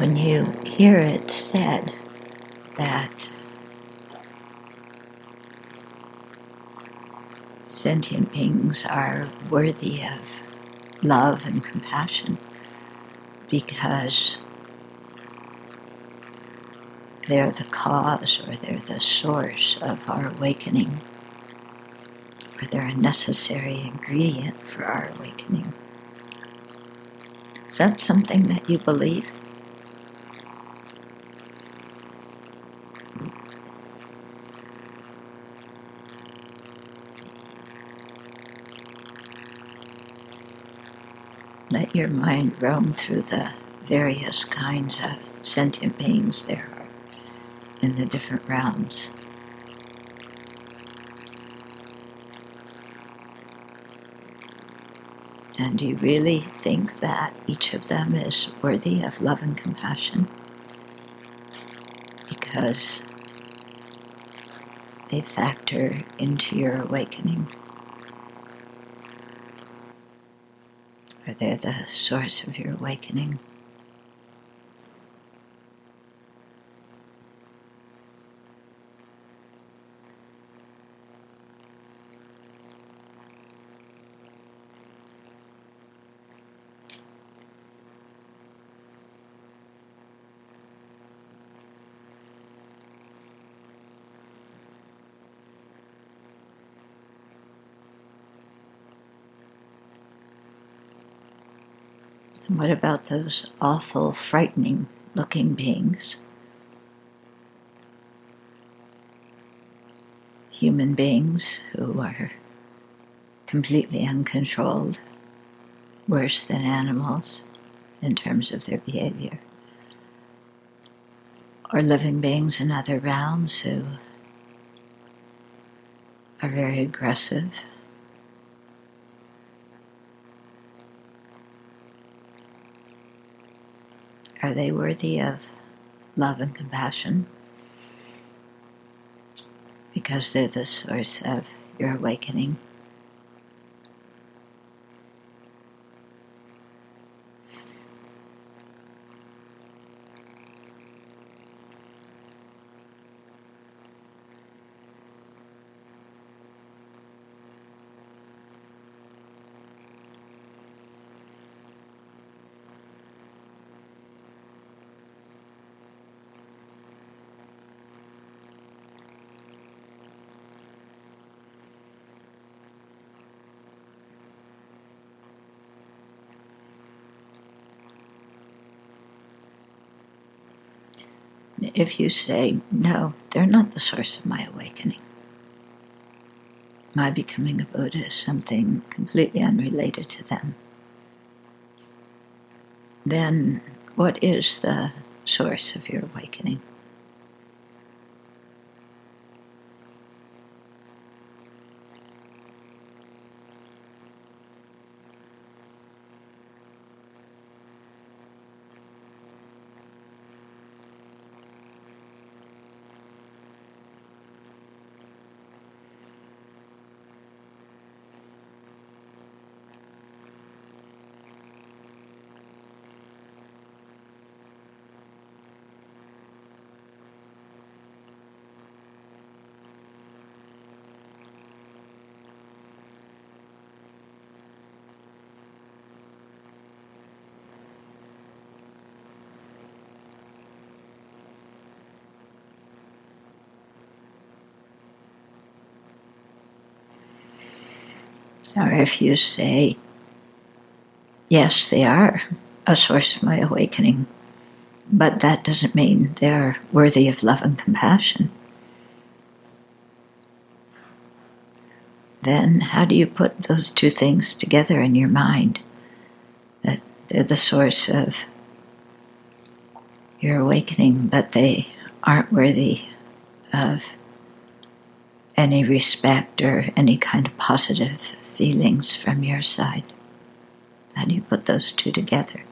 when you hear it said that sentient beings are worthy of love and compassion because they're the cause or they're the source of our awakening, or they're a necessary ingredient for our awakening. Is that something that you believe? Let your mind roam through the various kinds of sentient beings there are in the different realms. And do you really think that each of them is worthy of love and compassion? Because they factor into your awakening. Or they're the source of your awakening. And what about those awful, frightening looking beings? Human beings who are completely uncontrolled, worse than animals in terms of their behavior. Or living beings in other realms who are very aggressive. Are they worthy of love and compassion? Because they're the source of your awakening. If you say, no, they're not the source of my awakening, my becoming a Buddha is something completely unrelated to them, then what is the source of your awakening? Or if you say, yes, they are a source of my awakening, but that doesn't mean they're worthy of love and compassion, then how do you put those two things together in your mind? That they're the source of your awakening, but they aren't worthy of any respect or any kind of positive feelings from your side. How do you put those two together?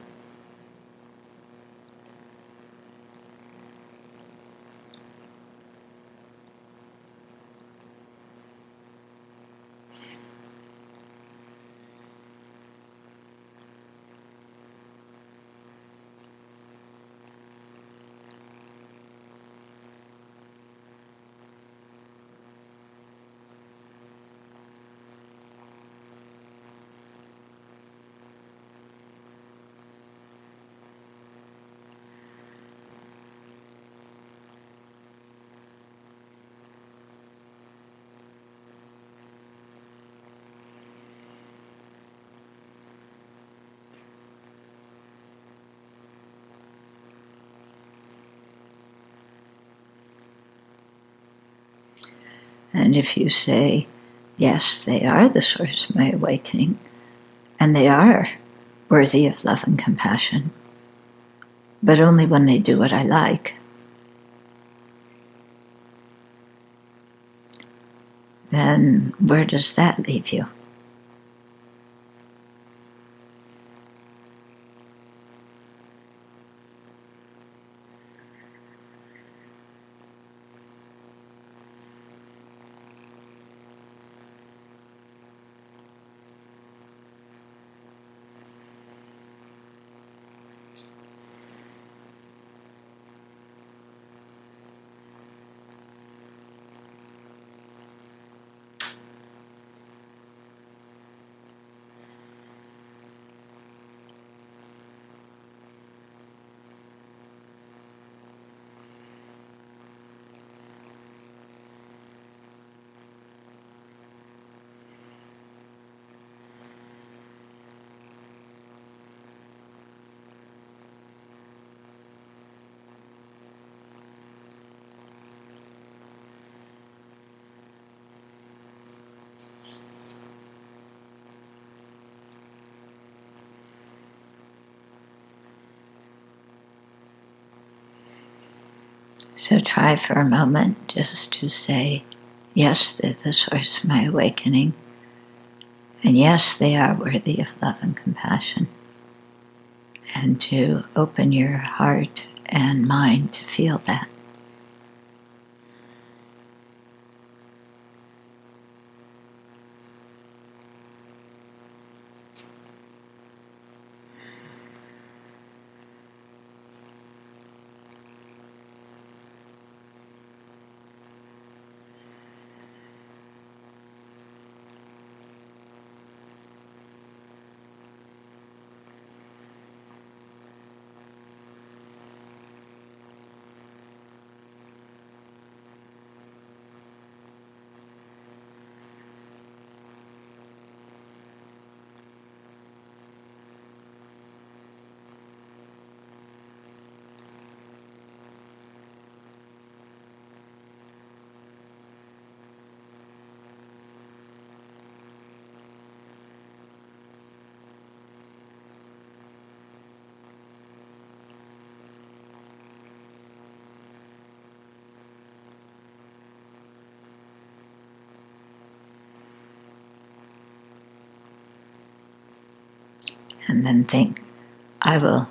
And if you say, yes, they are the source of my awakening, and they are worthy of love and compassion, but only when they do what I like, then where does that leave you? So try for a moment just to say, yes, they're the source of my awakening, and yes, they are worthy of love and compassion, and to open your heart and mind to feel that. And then think, I will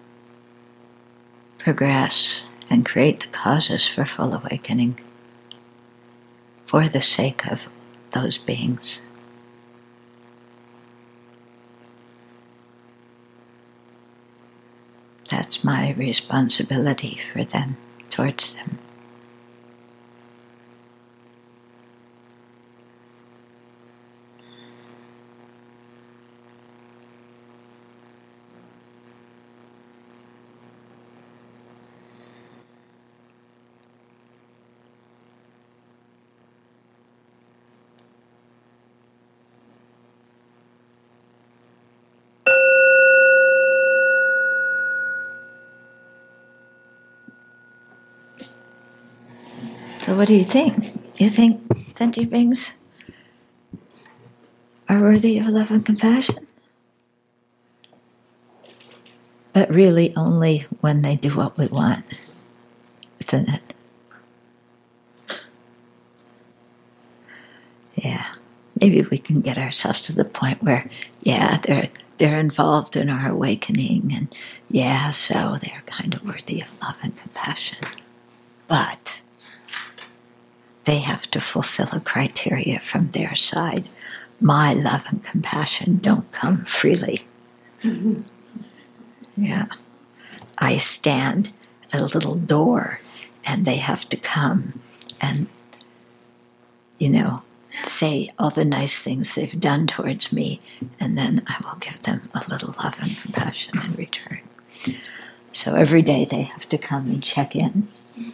progress and create the causes for full awakening for the sake of those beings. That's my responsibility for them, towards them. So what do you think? You think sentient beings are worthy of love and compassion? But really only when they do what we want, isn't it? Yeah. Maybe we can get ourselves to the point where, yeah, they're involved in our awakening, and yeah, so they're kind of worthy of love and compassion. But they have to fulfill a criteria from their side. My love and compassion don't come freely. Mm-hmm. Yeah. I stand at a little door, and they have to come and, say all the nice things they've done towards me, and then I will give them a little love and compassion in return. So every day they have to come and check in.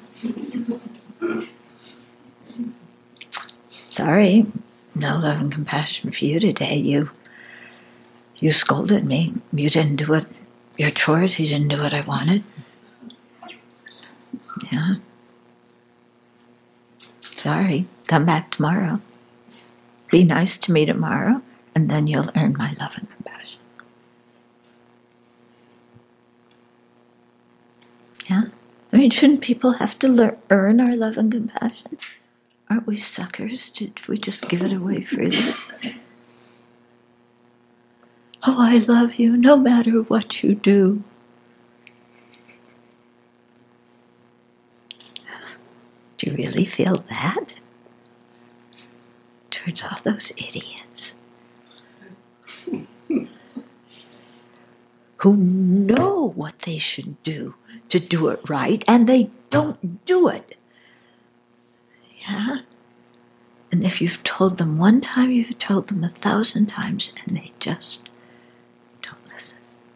Sorry, no love and compassion for you today. You scolded me. You didn't do your chores. You didn't do what I wanted. Yeah. Sorry, come back tomorrow. Be nice to me tomorrow, and then you'll earn my love and compassion. Yeah? I mean, shouldn't people have to earn our love and compassion? Aren't we suckers? Did we just give it away freely? Oh, I love you no matter what you do. Do you really feel that? Towards all those idiots who know what they should do to do it right, and they don't do it. Yeah? And if you've told them one time, you've told them 1,000 times, and they just don't listen.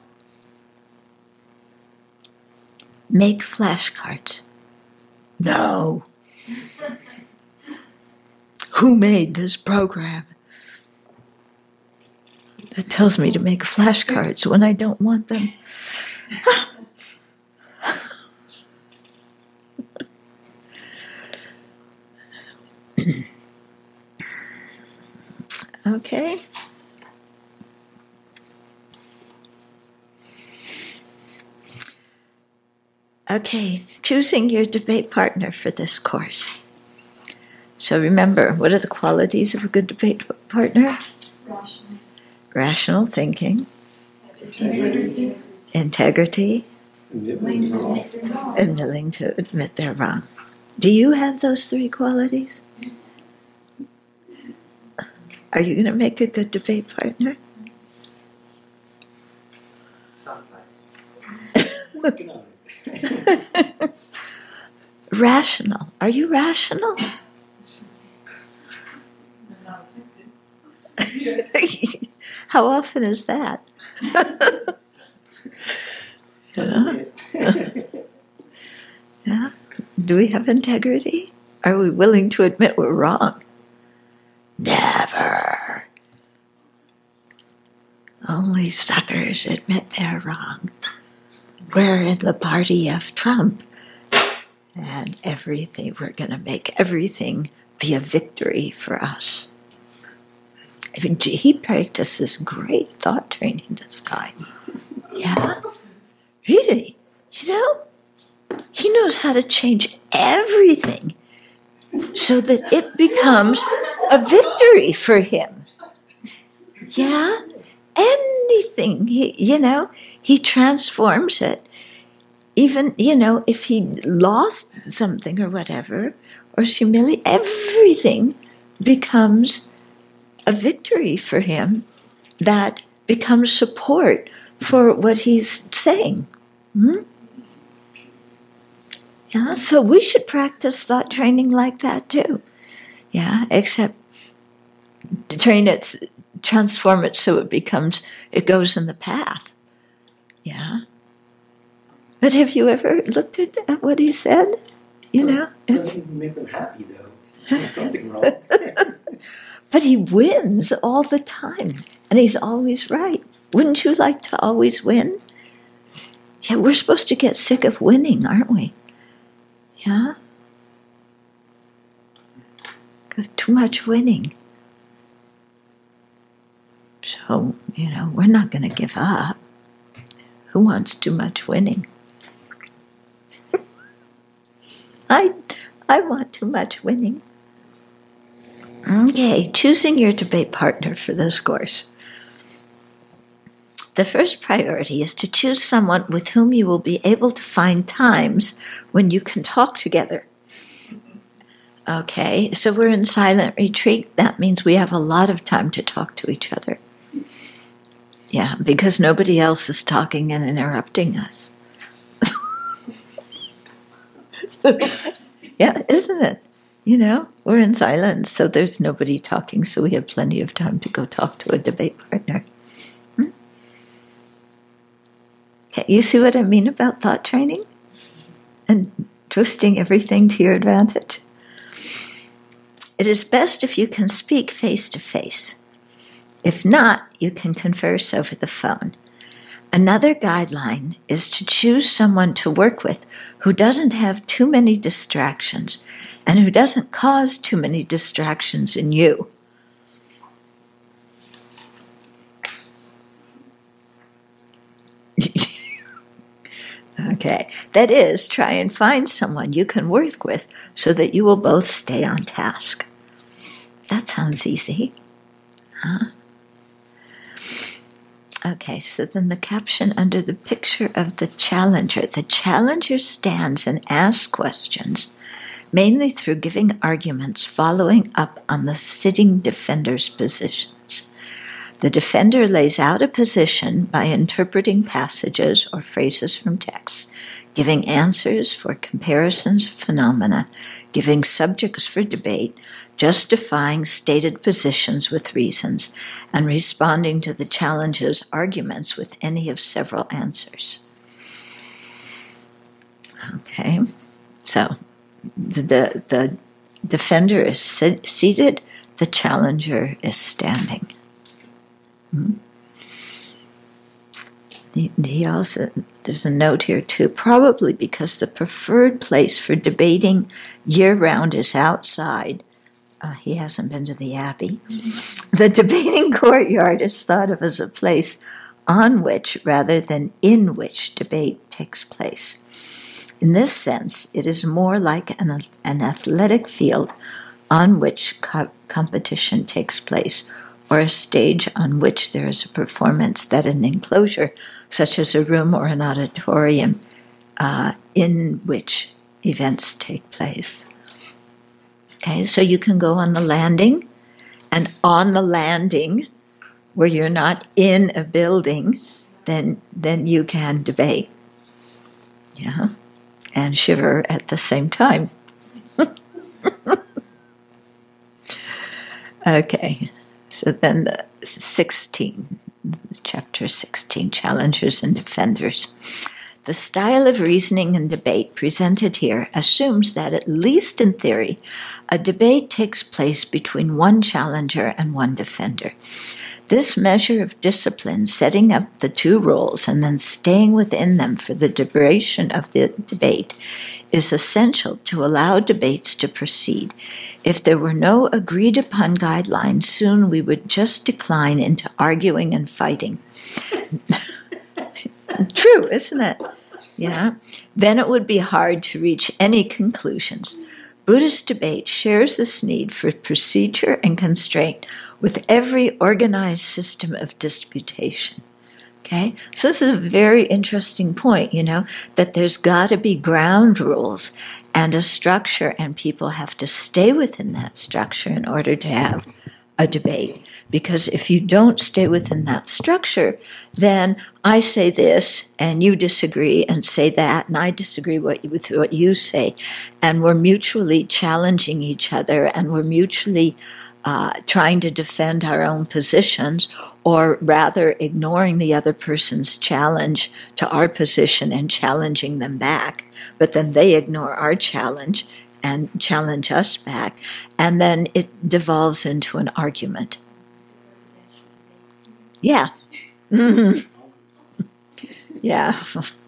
Make flashcards. No. Who made this program that tells me to make flashcards when I don't want them? Okay. Okay, choosing your debate partner for this course. So remember, what are the qualities of a good debate partner? Rational thinking. Integrity. And willing to admit they're wrong. Do you have those 3 qualities? Are you going to make a good debate partner? Sometimes. Working on it. Rational. Are you rational? How often is that? Yeah. Do we have integrity? Are we willing to admit we're wrong? Never. Only suckers admit they're wrong. We're in the party of Trump. And we're going to make everything be a victory for us. I mean, he practices great thought training, this guy. Yeah? Really? You know? He knows how to change everything so that it becomes a victory for him. Yeah? Anything. He transforms it. Even, if he lost something or whatever, or humiliated, everything becomes a victory for him that becomes support for what he's saying. Yeah, so we should practice thought training like that too. Yeah, except train it, transform it so it goes in the path. Yeah. But have you ever looked at what he said? It doesn't even make them happy, though. There's something wrong. But he wins all the time, and he's always right. Wouldn't you like to always win? Yeah, we're supposed to get sick of winning, aren't we? Yeah? Because too much winning. So, we're not going to give up. Who wants too much winning? I want too much winning. Okay, choosing your debate partner for this course. The first priority is to choose someone with whom you will be able to find times when you can talk together. Okay, so we're in silent retreat. That means we have a lot of time to talk to each other. Yeah, because nobody else is talking and interrupting us. Yeah, isn't it? We're in silence, so there's nobody talking, so we have plenty of time to go talk to a debate partner. Okay, you see what I mean about thought training? And twisting everything to your advantage? It is best if you can speak face to face. If not, you can converse over the phone. Another guideline is to choose someone to work with who doesn't have too many distractions and who doesn't cause too many distractions in you. Okay, that is, try and find someone you can work with so that you will both stay on task. That sounds easy, huh? Okay, so then the caption under the picture of the challenger stands and asks questions, mainly through giving arguments following up on the sitting defender's positions. The defender lays out a position by interpreting passages or phrases from texts, giving answers for comparisons of phenomena, giving subjects for debate, justifying stated positions with reasons, and responding to the challenger's arguments with any of several answers. Okay, so the defender is seated, the challenger is standing. He also, there's a note here too, probably because the preferred place for debating year-round is outside. He hasn't been to the Abbey. The debating courtyard is thought of as a place on which, rather than in which, debate takes place. In this sense, it is more like an athletic field on which competition takes place, or a stage on which there is a performance that an enclosure, such as a room or an auditorium, in which events take place. Okay, so you can go on the landing, and on the landing, where you're not in a building, then you can debate. Yeah, and shiver at the same time. Okay. So then the 16, chapter 16, Challengers and Defenders. The style of reasoning and debate presented here assumes that, at least in theory, a debate takes place between one challenger and one defender. This measure of discipline, setting up the two roles and then staying within them for the duration of the debate, is essential to allow debates to proceed. If there were no agreed-upon guidelines, soon we would just decline into arguing and fighting. True, isn't it? Yeah. Then it would be hard to reach any conclusions. Buddhist debate shares this need for procedure and constraint with every organized system of disputation. Okay? So this is a very interesting point, that there's got to be ground rules and a structure, and people have to stay within that structure in order to have a debate. Because if you don't stay within that structure, then I say this, and you disagree and say that, and I disagree with what you say, and we're mutually challenging each other, and we're mutually trying to defend our own positions, or rather ignoring the other person's challenge to our position and challenging them back, but then they ignore our challenge and challenge us back, and then it devolves into an argument. Yeah. Mm-hmm. Yeah.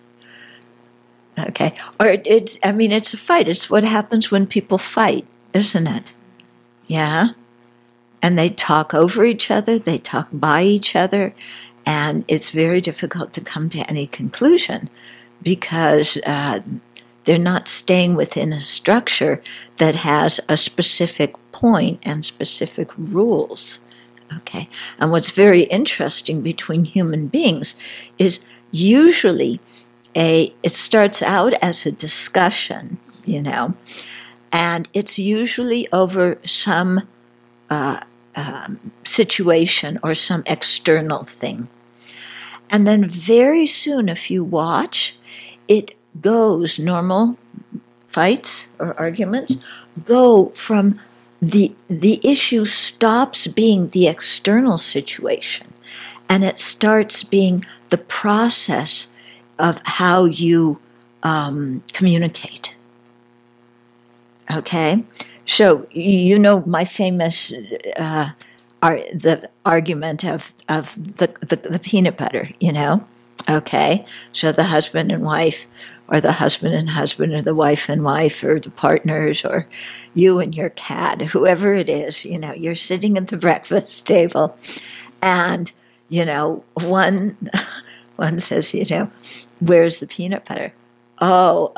Okay. Or it's a fight. It's what happens when people fight, isn't it? Yeah. And they talk over each other, they talk by each other, and it's very difficult to come to any conclusion because they're not staying within a structure that has a specific point and specific rules. Okay, and what's very interesting between human beings is usually it starts out as a discussion, and it's usually over some situation or some external thing. And then very soon, if you watch, it goes, normal fights or arguments go from the issue stops being the external situation, and it starts being the process of how you communicate. Okay? So, my famous the argument of the peanut butter, Okay, so the husband and wife, or the husband and husband, or the wife and wife, or the partners, or you and your cat, whoever it is, you're sitting at the breakfast table, and, one says, where's the peanut butter? Oh,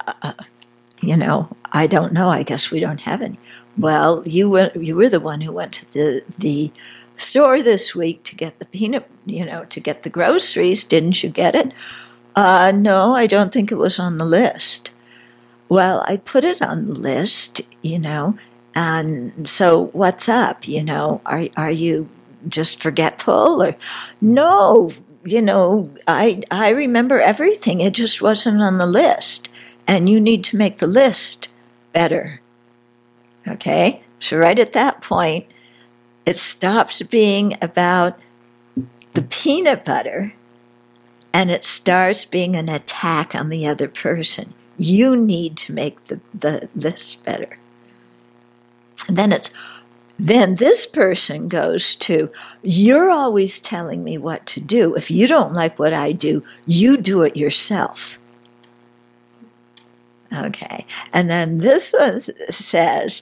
I don't know. I guess we don't have any. Well, you were the one who went to the store this week to get the to get the groceries. Didn't you get it? No, I don't think it was on the list. Well, I put it on the list, and so what's up? Are you just forgetful? Or no, I remember everything. It just wasn't on the list, and you need to make the list better. Okay, so right at that point, it stops being about the peanut butter, and it starts being an attack on the other person. You need to make the list better. And then this person goes to, you're always telling me what to do. If you don't like what I do, you do it yourself. Okay. And then this one says,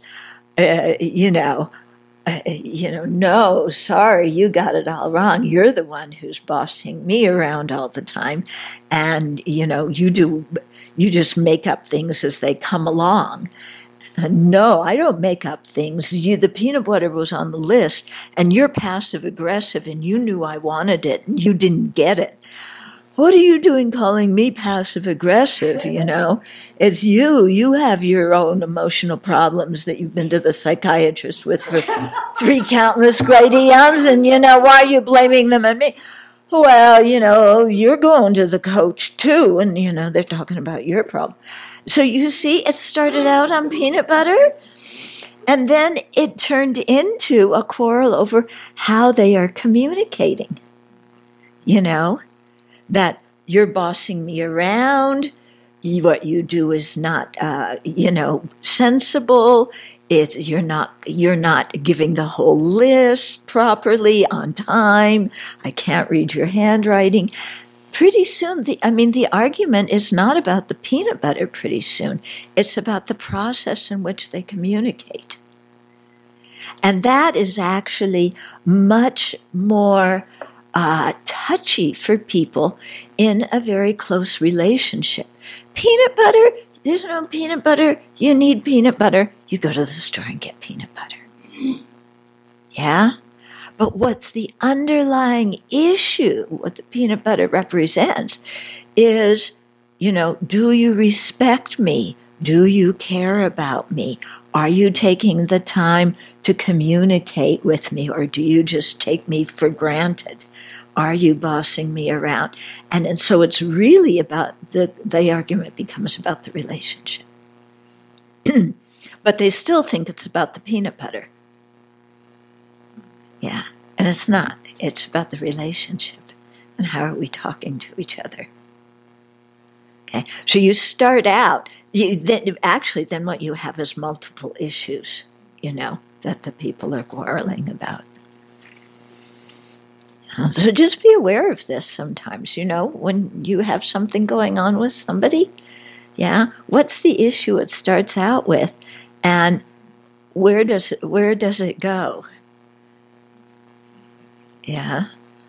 no, sorry, you got it all wrong. You're the one who's bossing me around all the time. And, you just make up things as they come along. No, I don't make up things. The peanut butter was on the list, and you're passive aggressive, and you knew I wanted it, and you didn't get it. What are you doing calling me passive aggressive? It's you. You have your own emotional problems that you've been to the psychiatrist with for 3 countless great eons, and why are you blaming them on me? Well, you're going to the coach too, and they're talking about your problem. So you see, it started out on peanut butter, and then it turned into a quarrel over how they are communicating. That you're bossing me around, what you do is not, sensible. You're not giving the whole list properly on time. I can't read your handwriting. Pretty soon, the argument is not about the peanut butter pretty soon. It's about the process in which they communicate. And that is actually much more touchy for people in a very close relationship. Peanut butter, there's no peanut butter. You need peanut butter. You go to the store and get peanut butter. Yeah? But what's the underlying issue, what the peanut butter represents, is, do you respect me? Do you care about me? Are you taking the time to communicate with me, or do you just take me for granted? Are you bossing me around? And so it's really about the argument becomes about the relationship. But they still think it's about the peanut butter. Yeah, and it's not. It's about the relationship and how are we talking to each other. Okay, so you start out, then what you have is multiple issues, that the people are quarreling about. So just be aware of this sometimes, when you have something going on with somebody. Yeah, what's the issue it starts out with, and where does it go? Yeah.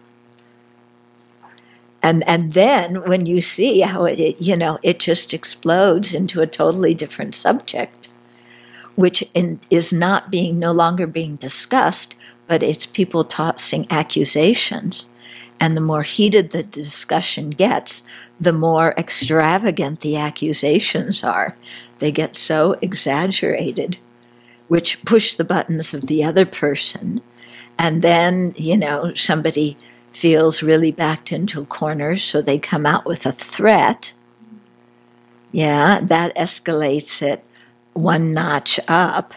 And then when you see how it just explodes into a totally different subject, which is no longer being discussed, but it's people tossing accusations. And the more heated the discussion gets, the more extravagant the accusations are. They get so exaggerated, which push the buttons of the other person. And then, somebody feels really backed into a corner, so they come out with a threat. Yeah, that escalates it one notch up,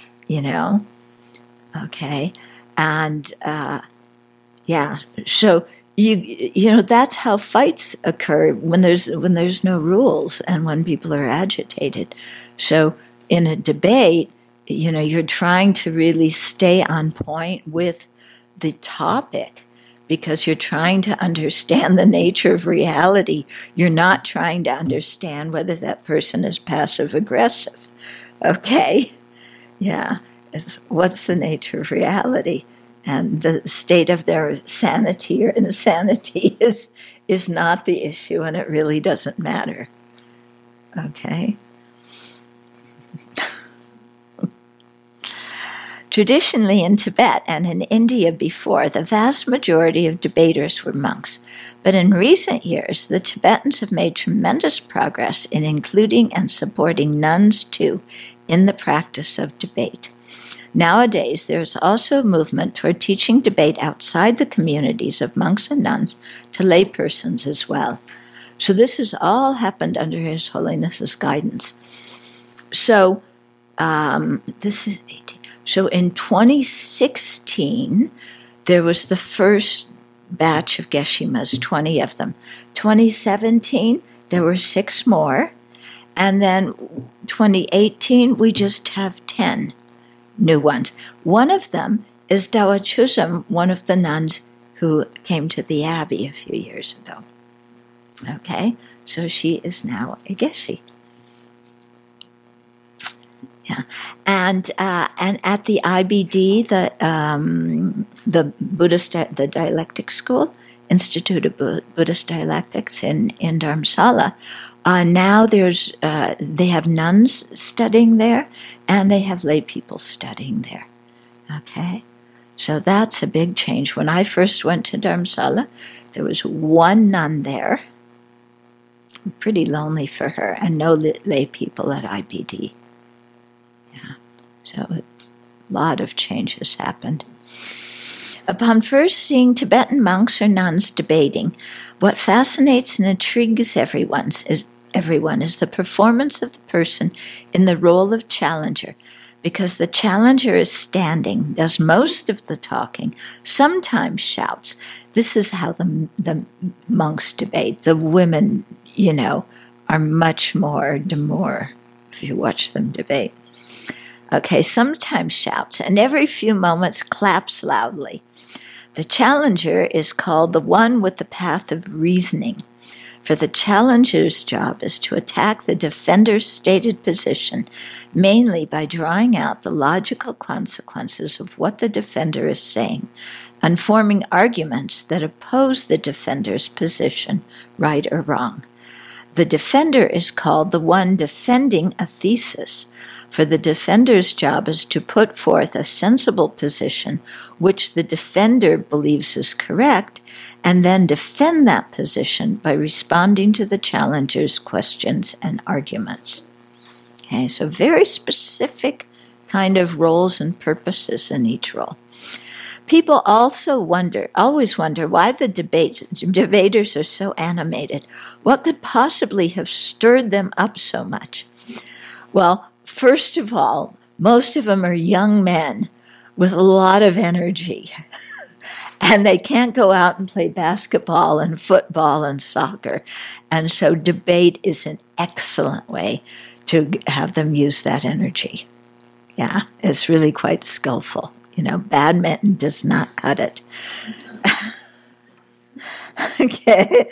Okay. And, so that's how fights occur when there's no rules and when people are agitated. So in a debate, you're trying to really stay on point with the topic, because you're trying to understand the nature of reality. You're not trying to understand whether that person is passive-aggressive. Okay? Yeah. What's the nature of reality? And the state of their sanity or insanity is not the issue, and it really doesn't matter. Okay? Traditionally in Tibet and in India before, the vast majority of debaters were monks. But in recent years, the Tibetans have made tremendous progress in including and supporting nuns, too, in the practice of debate. Nowadays, there is also a movement toward teaching debate outside the communities of monks and nuns to laypersons as well. So this has all happened under His Holiness's guidance. So this is 18. So in 2016, there was the first batch of Geshe-mas, 20 of them. 2017, there were 6 more. And then 2018, we just have 10 new ones. One of them is Dawa Chuzam, one of the nuns who came to the Abbey a few years ago. Okay, so she is now a Geshe. Yeah, and at the IBD, the Buddhist, the Dialectic School, Institute of Buddhist Dialectics in Dharamsala, now they have nuns studying there, and they have lay people studying there. Okay, so that's a big change. When I first went to Dharamsala, there was one nun there, pretty lonely for her, and no lay people at IBD. So a lot of changes happened. Upon first seeing Tibetan monks or nuns debating, what fascinates and intrigues everyone is the performance of the person in the role of challenger, because the challenger is standing, does most of the talking, sometimes shouts. This is how the monks debate. The women, are much more demure if you watch them debate. Okay, sometimes shouts, and every few moments claps loudly. The challenger is called the one with the path of reasoning, for the challenger's job is to attack the defender's stated position, mainly by drawing out the logical consequences of what the defender is saying, and forming arguments that oppose the defender's position, right or wrong. The defender is called the one defending a thesis, for the defender's job is to put forth a sensible position which the defender believes is correct, and then defend that position by responding to the challenger's questions and arguments. Okay, so very specific kind of roles and purposes in each role. People also always wonder why the debaters are so animated. What could possibly have stirred them up so much? Well, first of all, most of them are young men with a lot of energy. And they can't go out and play basketball and football and soccer. And so debate is an excellent way to have them use that energy. Yeah, it's really quite skillful. Badminton does not cut it. Okay.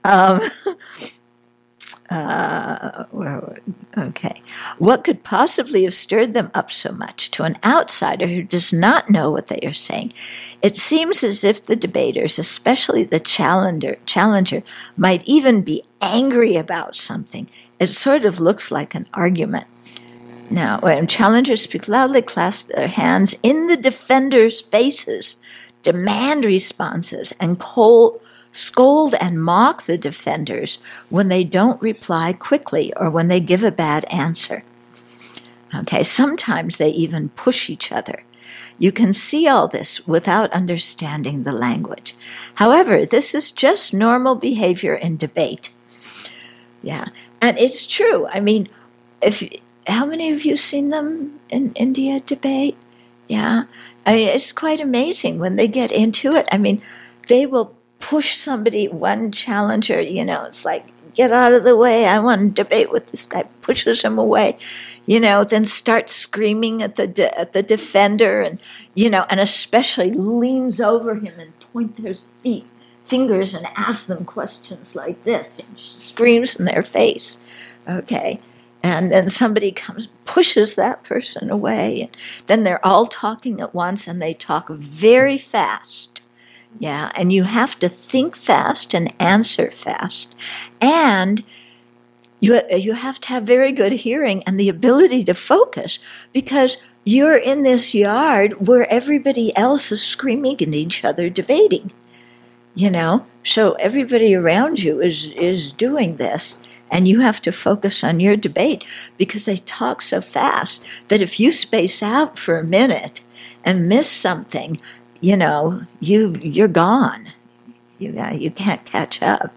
Okay. What could possibly have stirred them up so much? To an outsider who does not know what they are saying, it seems as if the debaters, especially the challenger, might even be angry about something. It sort of looks like an argument. Now, when challengers speak loudly, clasp their hands in the defenders' faces, demand responses, and scold and mock the defenders when they don't reply quickly or when they give a bad answer. Okay, sometimes they even push each other. You can see all this without understanding the language. However, this is just normal behavior in debate. Yeah, and it's true. I mean, how many of you seen them in India debate? Yeah, I mean, it's quite amazing when they get into it. I mean, they will push somebody, one challenger, it's like get out of the way. I want to debate with this guy. Pushes him away, then starts screaming at the defender, and and especially leans over him and point their fingers and asks them questions like this, and screams in their face. Okay. And then somebody comes, pushes that person away. And then they're all talking at once, and they talk very fast. Yeah, and you have to think fast and answer fast. And you have to have very good hearing and the ability to focus, because you're in this yard where everybody else is screaming at each other, debating. So everybody around you is doing this. And you have to focus on your debate, because they talk so fast that if you space out for a minute and miss something, you're gone. You can't catch up.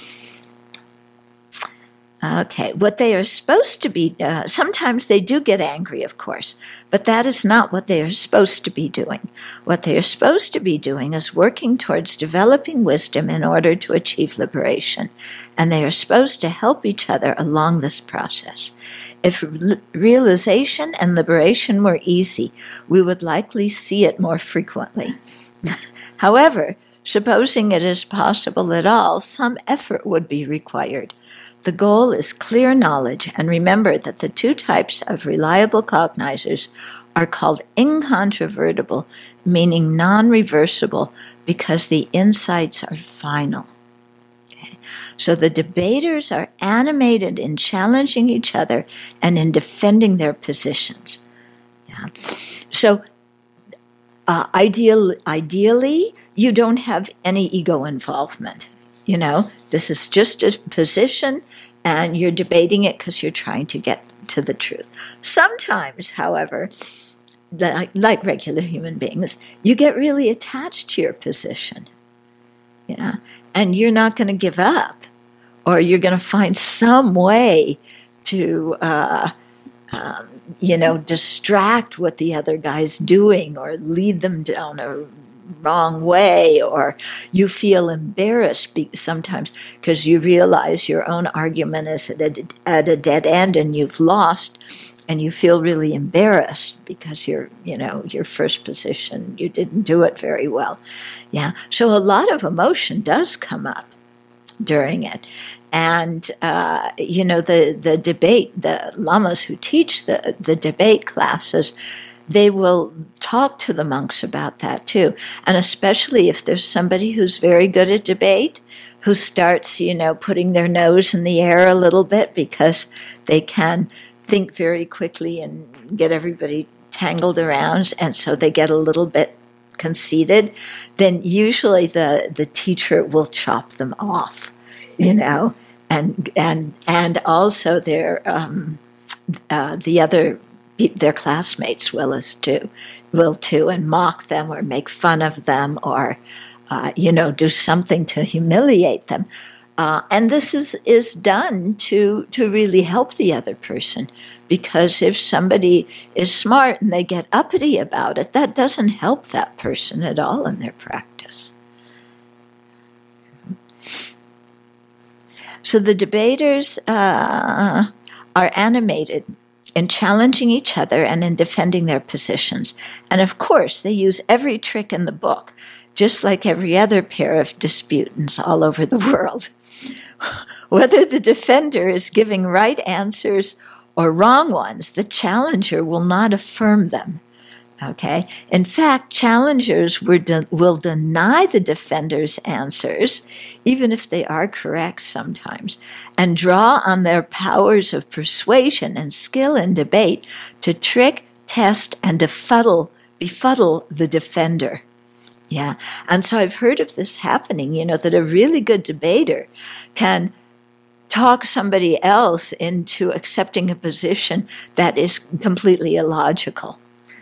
Okay, what they are supposed to be, sometimes they do get angry, of course, but that is not what they are supposed to be doing. What they are supposed to be doing is working towards developing wisdom in order to achieve liberation, and they are supposed to help each other along this process. If realization and liberation were easy, we would likely see it more frequently. However, supposing it is possible at all, some effort would be required. The goal is clear knowledge, and remember that the two types of reliable cognizers are called incontrovertible, meaning non-reversible, because the insights are final. Okay. So the debaters are animated in challenging each other and in defending their positions. Yeah. So ideally, you don't have any ego involvement. This is just a position, and you're debating it because you're trying to get to the truth. Sometimes, however, like regular human beings, you get really attached to your position, and you're not going to give up, or you're going to find some way to, distract what the other guy's doing, or lead them down a wrong way, or you feel embarrassed sometimes because you realize your own argument is at a dead end and you've lost, and you feel really embarrassed because your first position, you didn't do it very well. Yeah, so a lot of emotion does come up during it. And, the debate, the lamas who teach the debate classes, they will talk to the monks about that too. And especially if there's somebody who's very good at debate, who starts, putting their nose in the air a little bit because they can think very quickly and get everybody tangled around, and so they get a little bit conceited, then usually the teacher will chop them off, and also their classmates will too, and mock them or make fun of them, or do something to humiliate them. And this is done to really help the other person, because if somebody is smart and they get uppity about it, that doesn't help that person at all in their practice. So the debaters are animated in challenging each other and in defending their positions. And of course, they use every trick in the book, just like every other pair of disputants all over the world. Whether the defender is giving right answers or wrong ones, the challenger will not affirm them. Okay? In fact, challengers will deny the defender's answers, even if they are correct sometimes, and draw on their powers of persuasion and skill in debate to trick, test, and befuddle the defender. Yeah, and so I've heard of this happening, that a really good debater can talk somebody else into accepting a position that is completely illogical.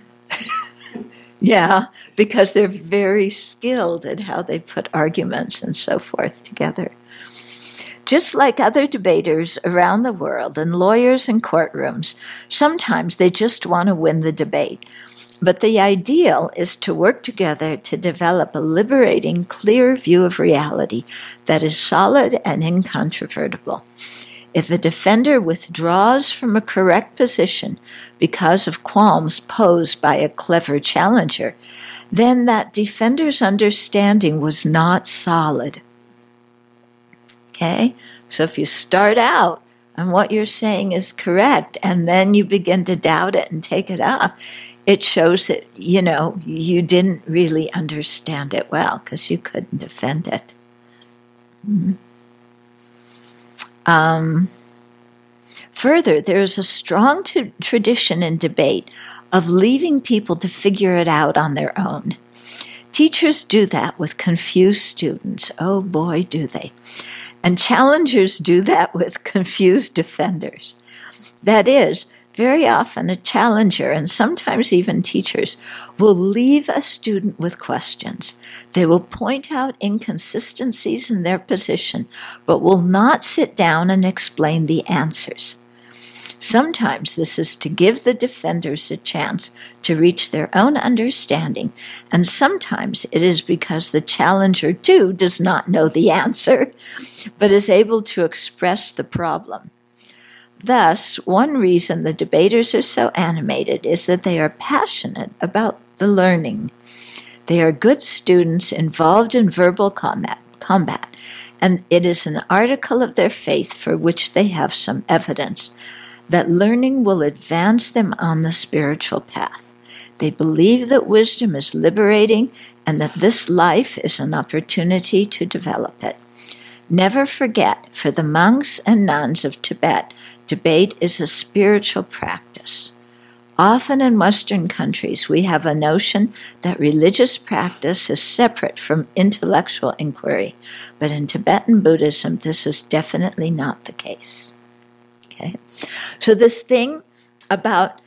Yeah, because they're very skilled at how they put arguments and so forth together. Just like other debaters around the world and lawyers in courtrooms, sometimes they just want to win the debate. But the ideal is to work together to develop a liberating, clear view of reality that is solid and incontrovertible. If a defender withdraws from a correct position because of qualms posed by a clever challenger, then that defender's understanding was not solid. Okay? So if you start out and what you're saying is correct, and then you begin to doubt it and take it up, it shows that, you didn't really understand it well because you couldn't defend it. Mm-hmm. Further, there is a strong tradition in debate of leaving people to figure it out on their own. Teachers do that with confused students. Oh boy, do they. And challengers do that with confused defenders. That is, very often a challenger, and sometimes even teachers, will leave a student with questions. They will point out inconsistencies in their position, but will not sit down and explain the answers. Sometimes this is to give the defenders a chance to reach their own understanding, and sometimes it is because the challenger too does not know the answer, but is able to express the problem. Thus, one reason the debaters are so animated is that they are passionate about the learning. They are good students involved in verbal combat, and it is an article of their faith for which they have some evidence that learning will advance them on the spiritual path. They believe that wisdom is liberating and that this life is an opportunity to develop it. Never forget, for the monks and nuns of Tibet, debate is a spiritual practice. Often in Western countries, we have a notion that religious practice is separate from intellectual inquiry, but in Tibetan Buddhism, this is definitely not the case. Okay, so this thing about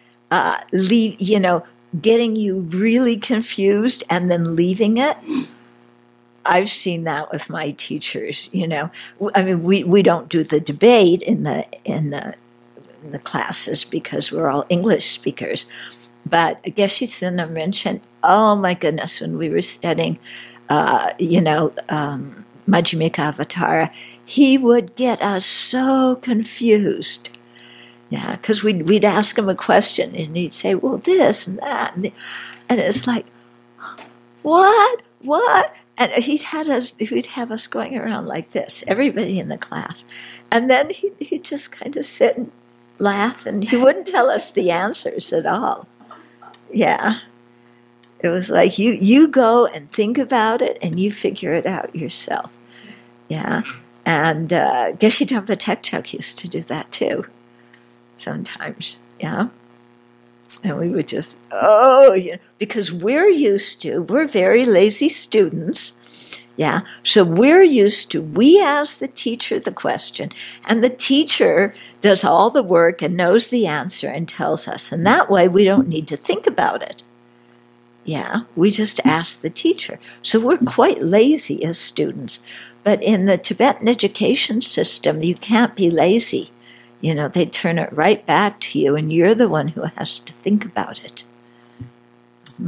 getting you really confused and then leaving it. I've seen that with my teachers, I mean, we don't do the debate in the classes because we're all English speakers. But Geshe Thena mentioned, oh my goodness, when we were studying, Majjhimika Avatara, he would get us so confused. Yeah, because we'd ask him a question and he'd say, well, this and that. And it's like, what? And he'd have us going around like this, everybody in the class. And then he'd just kind of sit and laugh, and he wouldn't tell us the answers at all. Yeah. It was like, you go and think about it, and you figure it out yourself. Yeah. And Geshe Tongpa Tekchok used to do that too, sometimes. Yeah. And we would just, because we're very lazy students, yeah, so we ask the teacher the question, and the teacher does all the work and knows the answer and tells us, and that way we don't need to think about it. Yeah, we just ask the teacher. So we're quite lazy as students, but in the Tibetan education system, you can't be lazy. They turn it right back to you, and you're the one who has to think about it. Mm-hmm.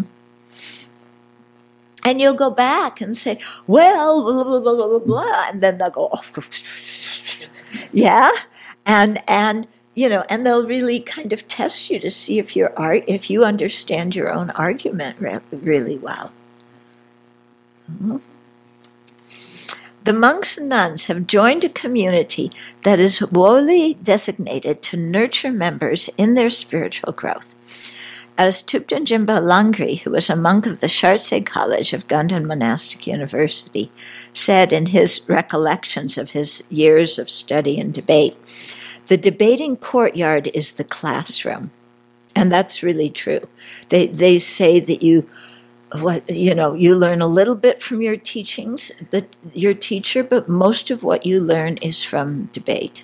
And you'll go back and say, well, blah, blah, blah, blah, blah, and then they'll go, oh, yeah, and and they'll really kind of test you to see if you understand your own argument really well. Mm-hmm. The monks and nuns have joined a community that is wholly designated to nurture members in their spiritual growth. As Thupten Jinpa Langri, who was a monk of the Shartse College of Ganden Monastic University, said in his recollections of his years of study and debate, the debating courtyard is the classroom. And that's really true. They say that you learn a little bit from your teachings, your teacher, but most of what you learn is from debate.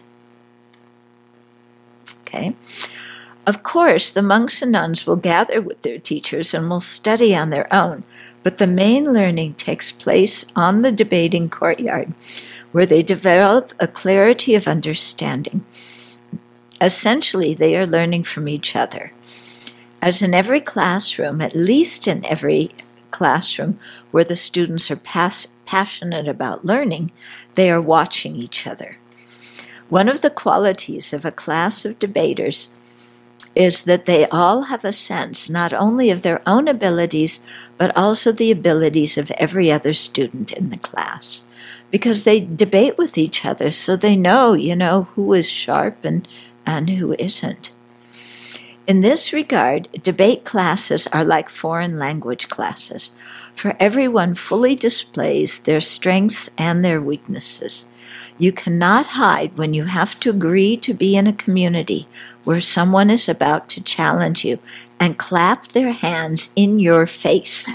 Okay? Of course, the monks and nuns will gather with their teachers and will study on their own, but the main learning takes place on the debating courtyard, where they develop a clarity of understanding. Essentially, they are learning from each other. As in every classroom, at least in every classroom where the students are passionate about learning, they are watching each other. One of the qualities of a class of debaters is that they all have a sense not only of their own abilities, but also the abilities of every other student in the class. Because they debate with each other, so they know, who is sharp and who isn't. In this regard, debate classes are like foreign language classes, for everyone fully displays their strengths and their weaknesses. You cannot hide when you have to agree to be in a community where someone is about to challenge you and clap their hands in your face.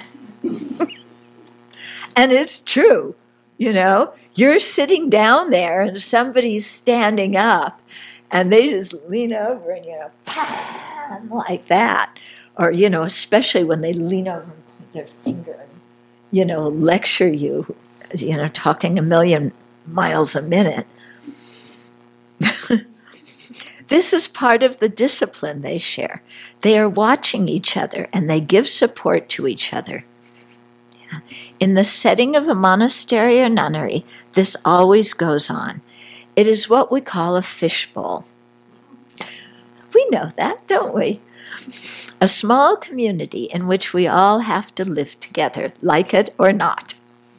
And it's true, You're sitting down there and somebody's standing up and they just lean over and, like that. Or, especially when they lean over and point their finger and, lecture you, talking a million miles a minute. This is part of the discipline they share. They are watching each other and they give support to each other. Yeah. In the setting of a monastery or nunnery, this always goes on. It is what we call a fishbowl. We know that, don't we? A small community in which we all have to live together, like it or not.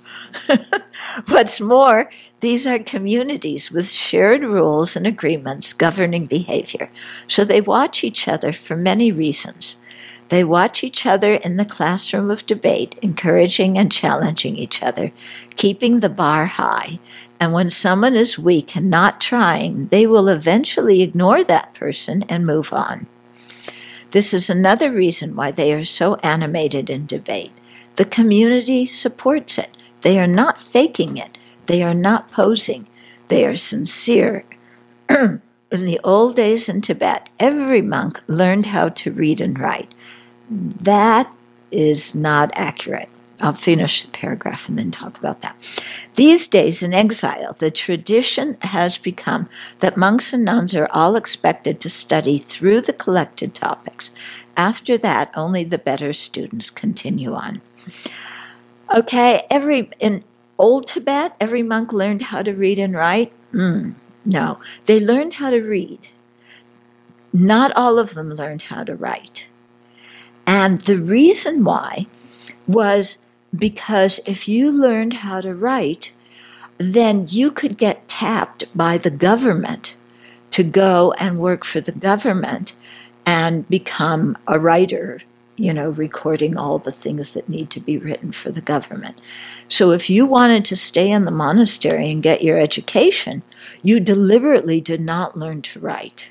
What's more, these are communities with shared rules and agreements governing behavior, so they watch each other for many reasons. They watch each other in the classroom of debate, encouraging and challenging each other, keeping the bar high, and when someone is weak and not trying, they will eventually ignore that person and move on. This is another reason why they are so animated in debate. The community supports it. They are not faking it. They are not posing. They are sincere. In the old days in Tibet, every monk learned how to read and write. That is not accurate. I'll finish the paragraph and then talk about that. These days in exile, the tradition has become that monks and nuns are all expected to study through the collected topics. After that, only the better students continue on. Okay, in old Tibet, every monk learned how to read and write? No, they learned how to read. Not all of them learned how to write. And the reason why was because if you learned how to write, then you could get tapped by the government to go and work for the government and become a writer, recording all the things that need to be written for the government. So if you wanted to stay in the monastery and get your education, you deliberately did not learn to write.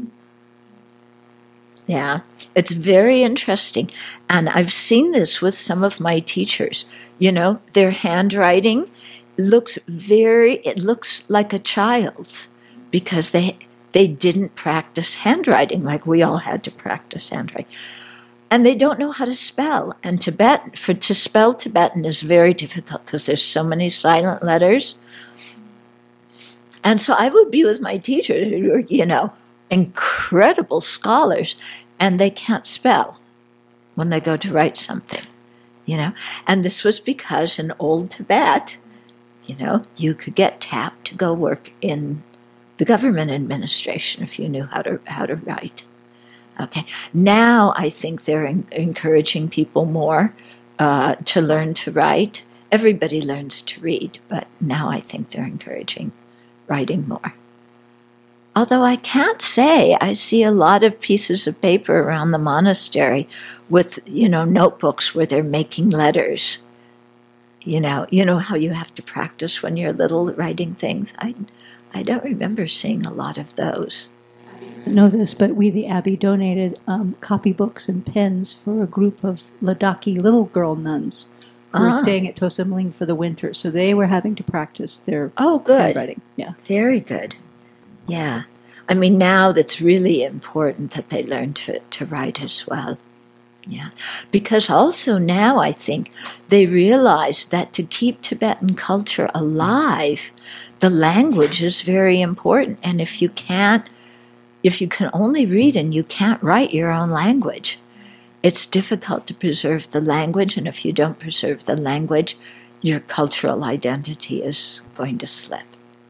Yeah, it's very interesting. And I've seen this with some of my teachers. Their handwriting looks like a child's because they didn't practice handwriting like we all had to practice handwriting. And they don't know how to spell. And to spell Tibetan is very difficult because there's so many silent letters. And so I would be with my teachers who are, incredible scholars, and they can't spell when they go to write something, And this was because in old Tibet, you could get tapped to go work in the government administration if you knew how to write. Okay. Now I think they're encouraging people more to learn to write. Everybody learns to read, but now I think they're encouraging writing more. Although I can't say I see a lot of pieces of paper around the monastery with, notebooks where they're making letters. You know how you have to practice when you're little writing things. I don't remember seeing a lot of those. I didn't know this, but we, the Abbey, donated copybooks and pens for a group of Ladakhi little girl nuns who were staying at Tosamling for the winter. So they were having to practice their handwriting. Yeah, very good. Yeah. I mean, now that's really important that they learn to write as well. Yeah. Because also now I think they realize that to keep Tibetan culture alive, the language is very important. And if you can only read and you can't write your own language, it's difficult to preserve the language, and if you don't preserve the language, your cultural identity is going to slip.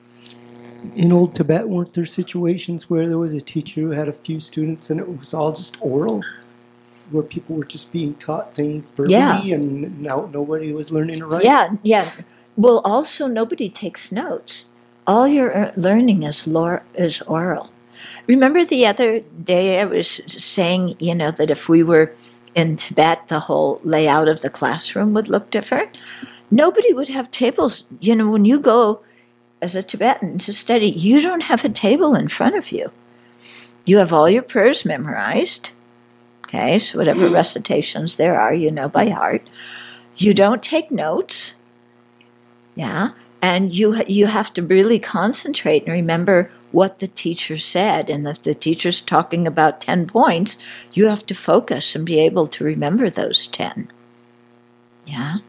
In old Tibet, weren't there situations where there was a teacher who had a few students and it was all just oral, where people were just being taught things verbally and now nobody was learning to write? Yeah. Well, also, nobody takes notes. All your learning is oral. Remember the other day I was saying, that if we were in Tibet, the whole layout of the classroom would look different? Nobody would have tables. When you go as a Tibetan to study, you don't have a table in front of you. You have all your prayers memorized. Okay, so whatever recitations there are, by heart. You don't take notes. Yeah, and you have to really concentrate and remember what the teacher said. And if the teacher's talking about 10 points, you have to focus and be able to remember those 10. Yeah.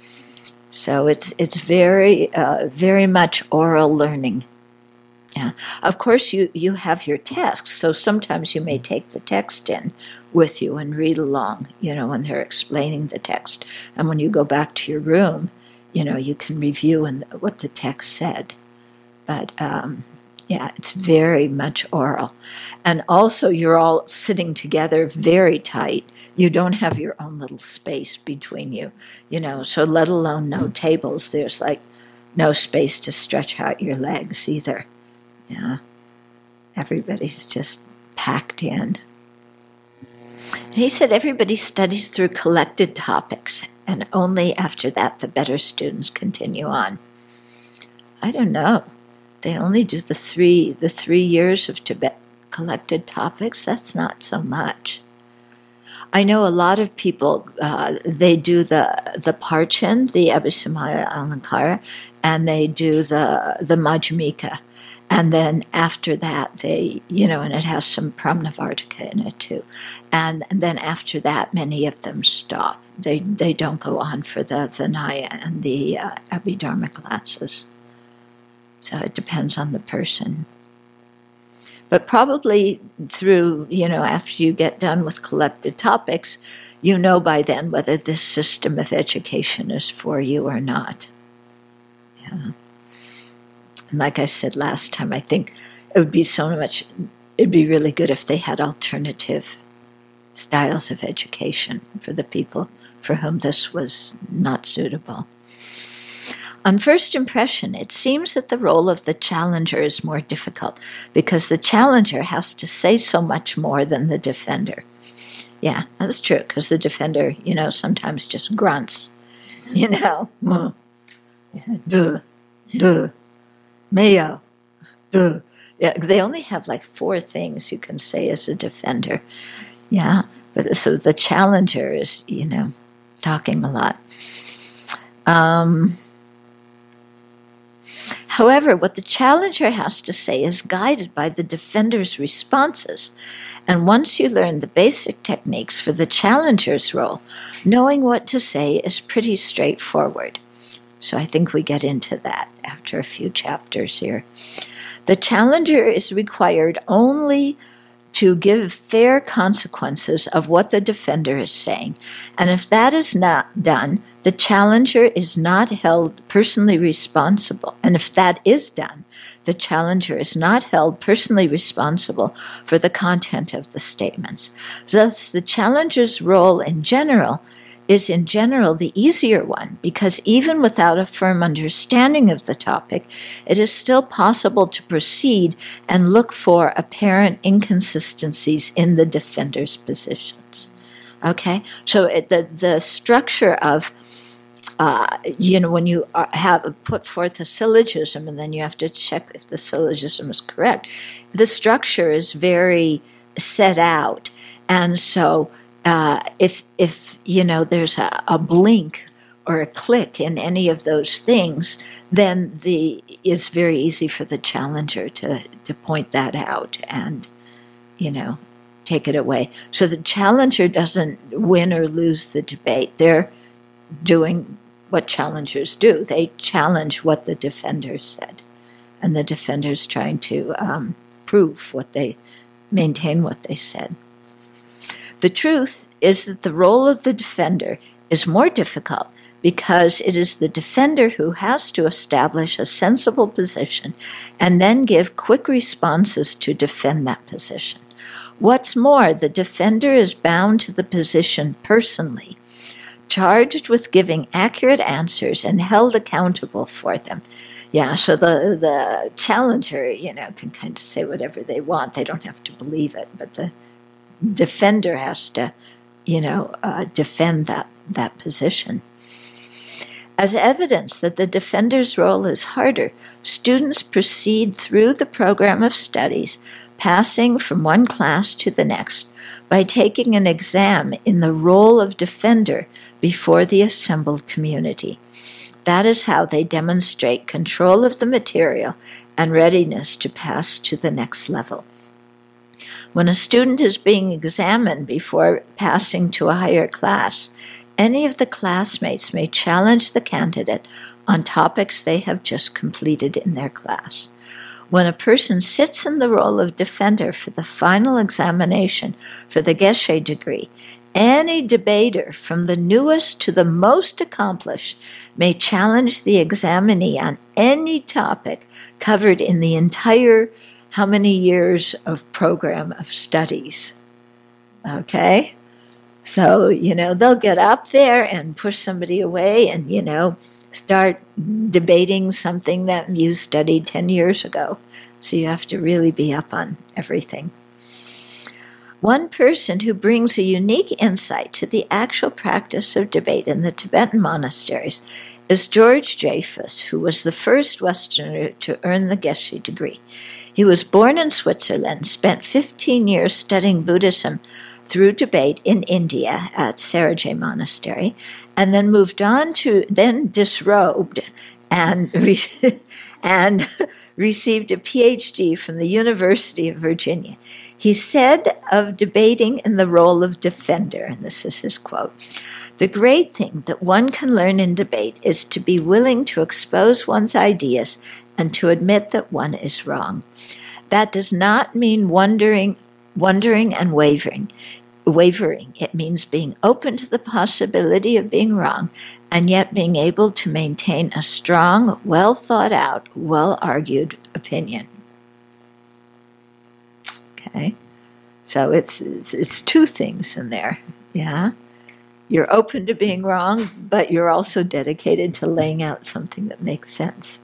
So it's very, very much oral learning. Yeah. Of course, you have your text, so sometimes you may take the text in with you and read along, when they're explaining the text. And when you go back to your room, you can review what the text said. But, it's very much oral. And also, you're all sitting together very tight. You don't have your own little space between you, so let alone no tables. There's no space to stretch out your legs either. Yeah. Everybody's just packed in. And he said everybody studies through collected topics, and only after that the better students continue on. I don't know. They only do the 3 years of Tibet collected topics. That's not so much. I know a lot of people, they do the Parchen, the Abhisamaya Alankara, and they do the Madhyamika. And then after that, they, and it has some Pramnavartika in it too. And then after that, many of them stop. They don't go on for the Vinaya and the Abhidharma classes. So it depends on the person. But probably through, after you get done with collected topics, by then whether this system of education is for you or not. Yeah. And like I said last time, I think it'd be really good if they had alternative styles of education for the people for whom this was not suitable. On first impression, it seems that the role of the challenger is more difficult because the challenger has to say so much more than the defender. Yeah, that's true, because the defender, sometimes just grunts, duh, mayo, duh. Yeah, they only have 4 things you can say as a defender. Yeah, but so the challenger is, talking a lot. However, what the challenger has to say is guided by the defender's responses. And once you learn the basic techniques for the challenger's role, knowing what to say is pretty straightforward. So I think we get into that after a few chapters here. The challenger is required only to give fair consequences of what the defender is saying. And if that is not done, the challenger is not held personally responsible. And if that is done, the challenger is not held personally responsible for the content of the statements. Thus, the challenger's role is in general the easier one, because even without a firm understanding of the topic, it is still possible to proceed and look for apparent inconsistencies in the defender's positions. Okay? So the structure of, when you have put forth a syllogism and then you have to check if the syllogism is correct, the structure is very set out. And so if there's a blink or a click in any of those things, then it's very easy for the challenger to point that out and, take it away. So the challenger doesn't win or lose the debate. They're doing what challengers do. They challenge what the defender said. And the defender's trying to maintain what they said. The truth is that the role of the defender is more difficult because it is the defender who has to establish a sensible position and then give quick responses to defend that position. What's more, the defender is bound to the position personally, charged with giving accurate answers and held accountable for them. Yeah, so the challenger, can kind of say whatever they want. They don't have to believe it, but the defender has to, defend that position. As evidence that the defender's role is harder, students proceed through the program of studies, passing from one class to the next, by taking an exam in the role of defender before the assembled community. That is how they demonstrate control of the material and readiness to pass to the next level. When a student is being examined before passing to a higher class, any of the classmates may challenge the candidate on topics they have just completed in their class. When a person sits in the role of defender for the final examination for the Geshe degree, any debater, from the newest to the most accomplished, may challenge the examinee on any topic covered in the entire how many years of program of studies. Okay? So, they'll get up there and push somebody away and, start debating something that you studied 10 years ago. So you have to really be up on everything. One person who brings a unique insight to the actual practice of debate in the Tibetan monasteries is George Dreyfus, who was the first Westerner to earn the Geshe degree. He was born in Switzerland, spent 15 years studying Buddhism through debate in India at Sarajay Monastery, and then moved on then disrobed and received a PhD from the University of Virginia. He said of debating in the role of defender, and this is his quote, "The great thing that one can learn in debate is to be willing to expose one's ideas and to admit that one is wrong. That does not mean wondering and wavering. It means being open to the possibility of being wrong and yet being able to maintain a strong, well thought out, well argued opinion." Okay, so it's two things in there. Yeah, you're open to being wrong, but you're also dedicated to laying out something that makes sense.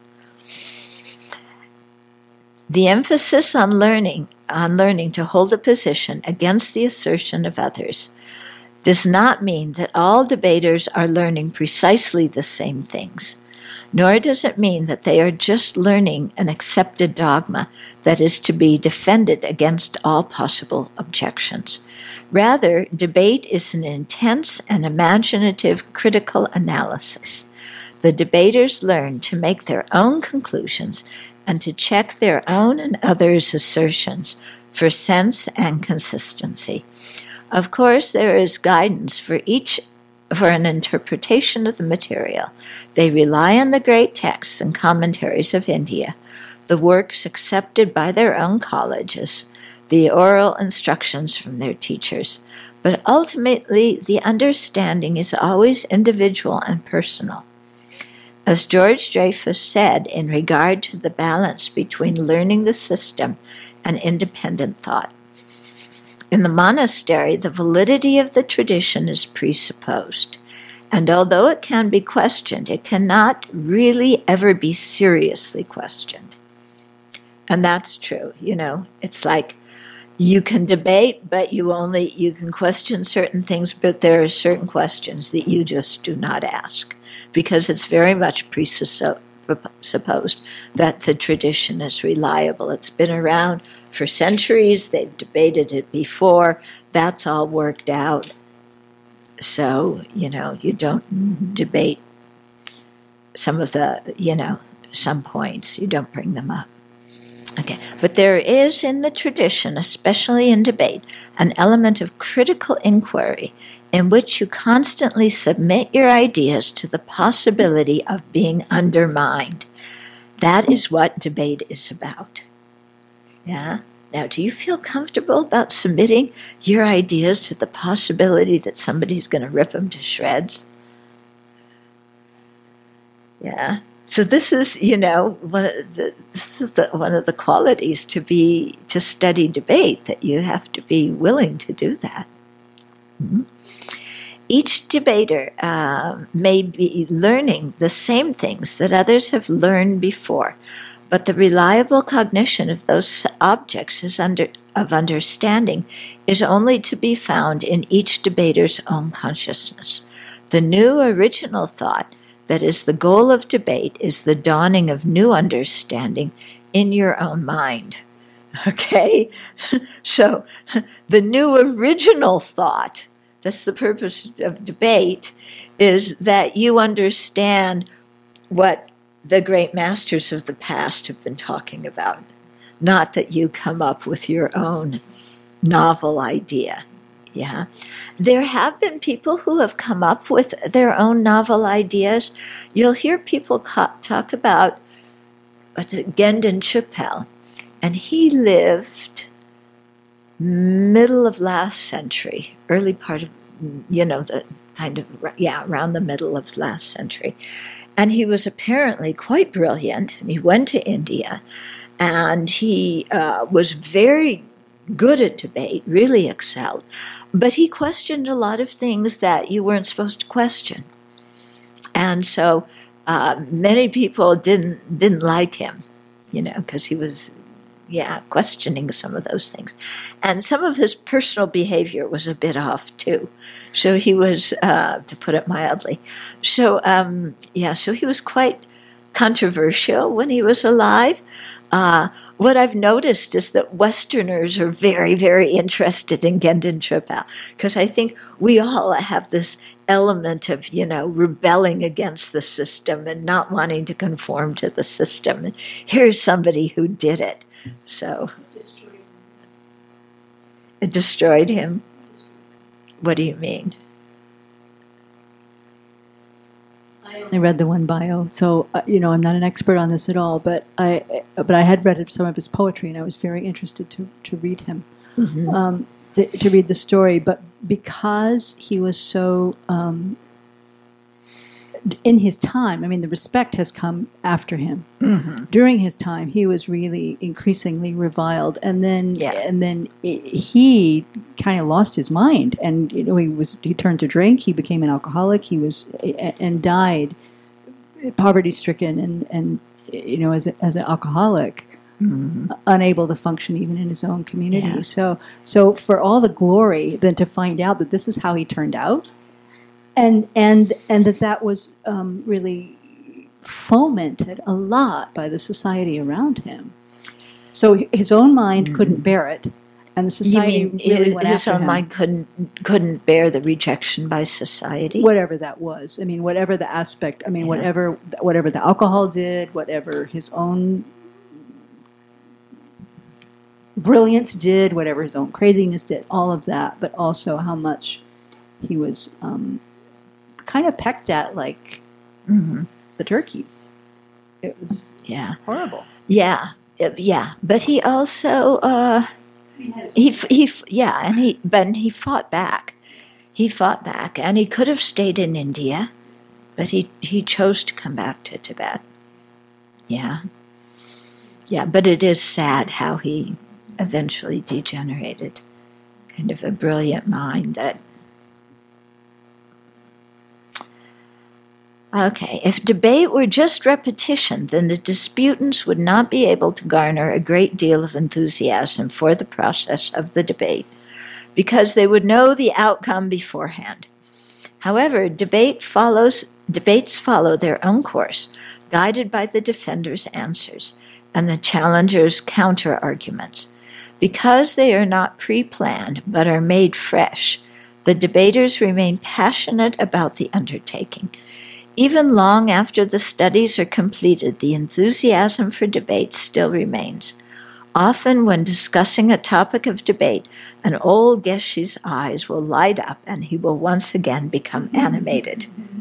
The emphasis on learning to hold a position against the assertion of others does not mean that all debaters are learning precisely the same things, nor does it mean that they are just learning an accepted dogma that is to be defended against all possible objections. Rather, debate is an intense and imaginative critical analysis. The debaters learn to make their own conclusions and to check their own and others' assertions for sense and consistency. Of course, there is guidance for an interpretation of the material. They rely on the great texts and commentaries of India, the works accepted by their own colleges, the oral instructions from their teachers. But ultimately, the understanding is always individual and personal. As George Dreyfus said in regard to the balance between learning the system and independent thought, in the monastery, the validity of the tradition is presupposed, and although it can be questioned, it cannot really ever be seriously questioned. And that's true, it's like you can debate, but you can question certain things, but there are certain questions that you just do not ask, because it's very much presupposed that the tradition is reliable. It's been around for centuries. They've debated it before. That's all worked out. So, you don't debate some of the, some points. You don't bring them up. Okay, but there is in the tradition, especially in debate, an element of critical inquiry in which you constantly submit your ideas to the possibility of being undermined. That is what debate is about. Yeah? Now, do you feel comfortable about submitting your ideas to the possibility that somebody's going to rip them to shreds? Yeah. So this is, one of the qualities to study debate, that you have to be willing to do that. Mm-hmm. Each debater may be learning the same things that others have learned before, but the reliable cognition of those objects of understanding is only to be found in each debater's own consciousness. The new original thought that is the goal of debate is the dawning of new understanding in your own mind. Okay? So, the new original thought, that's the purpose of debate, is that you understand what the great masters of the past have been talking about, not that you come up with your own novel idea. Yeah. There have been people who have come up with their own novel ideas. You'll hear people talk about Gendon Chappell, and he lived middle of last century, early part of, around the middle of last century. And he was apparently quite brilliant, and he went to India, and he was very good at debate, really excelled. But he questioned a lot of things that you weren't supposed to question. And so many people didn't like him, because he was, questioning some of those things. And some of his personal behavior was a bit off, too. So he was, to put it mildly. So, so he was quite controversial when he was alive. What I've noticed is that Westerners are very, very interested in Gendon Chappell, because I think we all have this element of, rebelling against the system and not wanting to conform to the system. And here's somebody who did it. So it destroyed him. What do you mean? I only read the one bio, so I'm not an expert on this at all. But I had read some of his poetry, and I was very interested to read him, mm-hmm. To read the story. But because he was so in his time, the respect has come after him. Mm-hmm. During his time, he was really increasingly reviled, and then he kind of lost his mind, and he turned to drink. He became an alcoholic. He was and died poverty-stricken, and as an alcoholic, mm-hmm. unable to function even in his own community. Yeah. So for all the glory, then to find out that this is how he turned out. And that was really fomented a lot by the society around him. So his own mind couldn't bear it, and the society really went after him. His own mind couldn't bear the rejection by society? Whatever that was. Whatever the aspect. Whatever the alcohol did, whatever his own brilliance did, whatever his own craziness did, all of that, but also how much he was kind of pecked at like mm-hmm. the turkeys. It was horrible. Yeah. But he also he fought back. He fought back, and he could have stayed in India, but he chose to come back to Tibet. Yeah. But it is sad how he eventually degenerated. Kind of a brilliant mind that. Okay, if debate were just repetition, then the disputants would not be able to garner a great deal of enthusiasm for the process of the debate, because they would know the outcome beforehand. However, debates follow their own course, guided by the defender's answers and the challenger's counter-arguments. Because they are not pre-planned but are made fresh, the debaters remain passionate about the undertaking. Even long after the studies are completed, the enthusiasm for debate still remains. Often when discussing a topic of debate, an old Geshe's eyes will light up and he will once again become animated.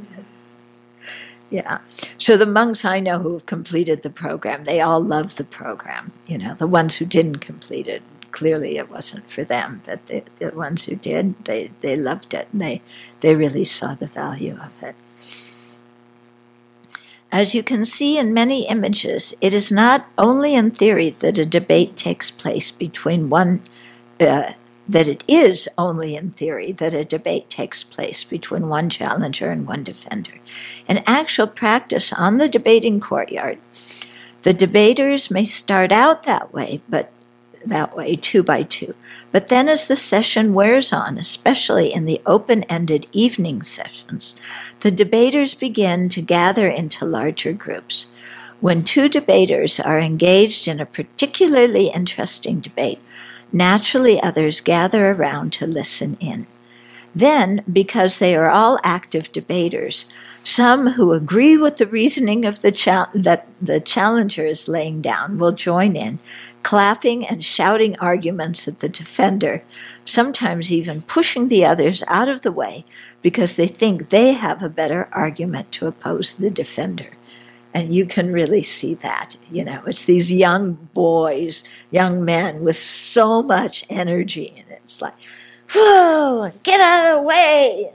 Yeah. So the monks I know who have completed the program, they all love the program. The ones who didn't complete it clearly it wasn't for them, but the ones who did, they loved it, and they really saw the value of it. As you can see in many images, it is not only in theory that a debate takes place between that it is only in theory that a debate takes place between one challenger and one defender. In actual practice on the debating courtyard, the debaters may start out that way, 2 by 2. But then as the session wears on, especially in the open-ended evening sessions, the debaters begin to gather into larger groups. When 2 debaters are engaged in a particularly interesting debate, naturally others gather around to listen in. Then, because they are all active debaters, some who agree with the reasoning of that the challenger is laying down will join in, clapping and shouting arguments at the defender, sometimes even pushing the others out of the way because they think they have a better argument to oppose the defender. And you can really see that, it's these young boys, young men with so much energy, and it's like, whoa, get out of the way.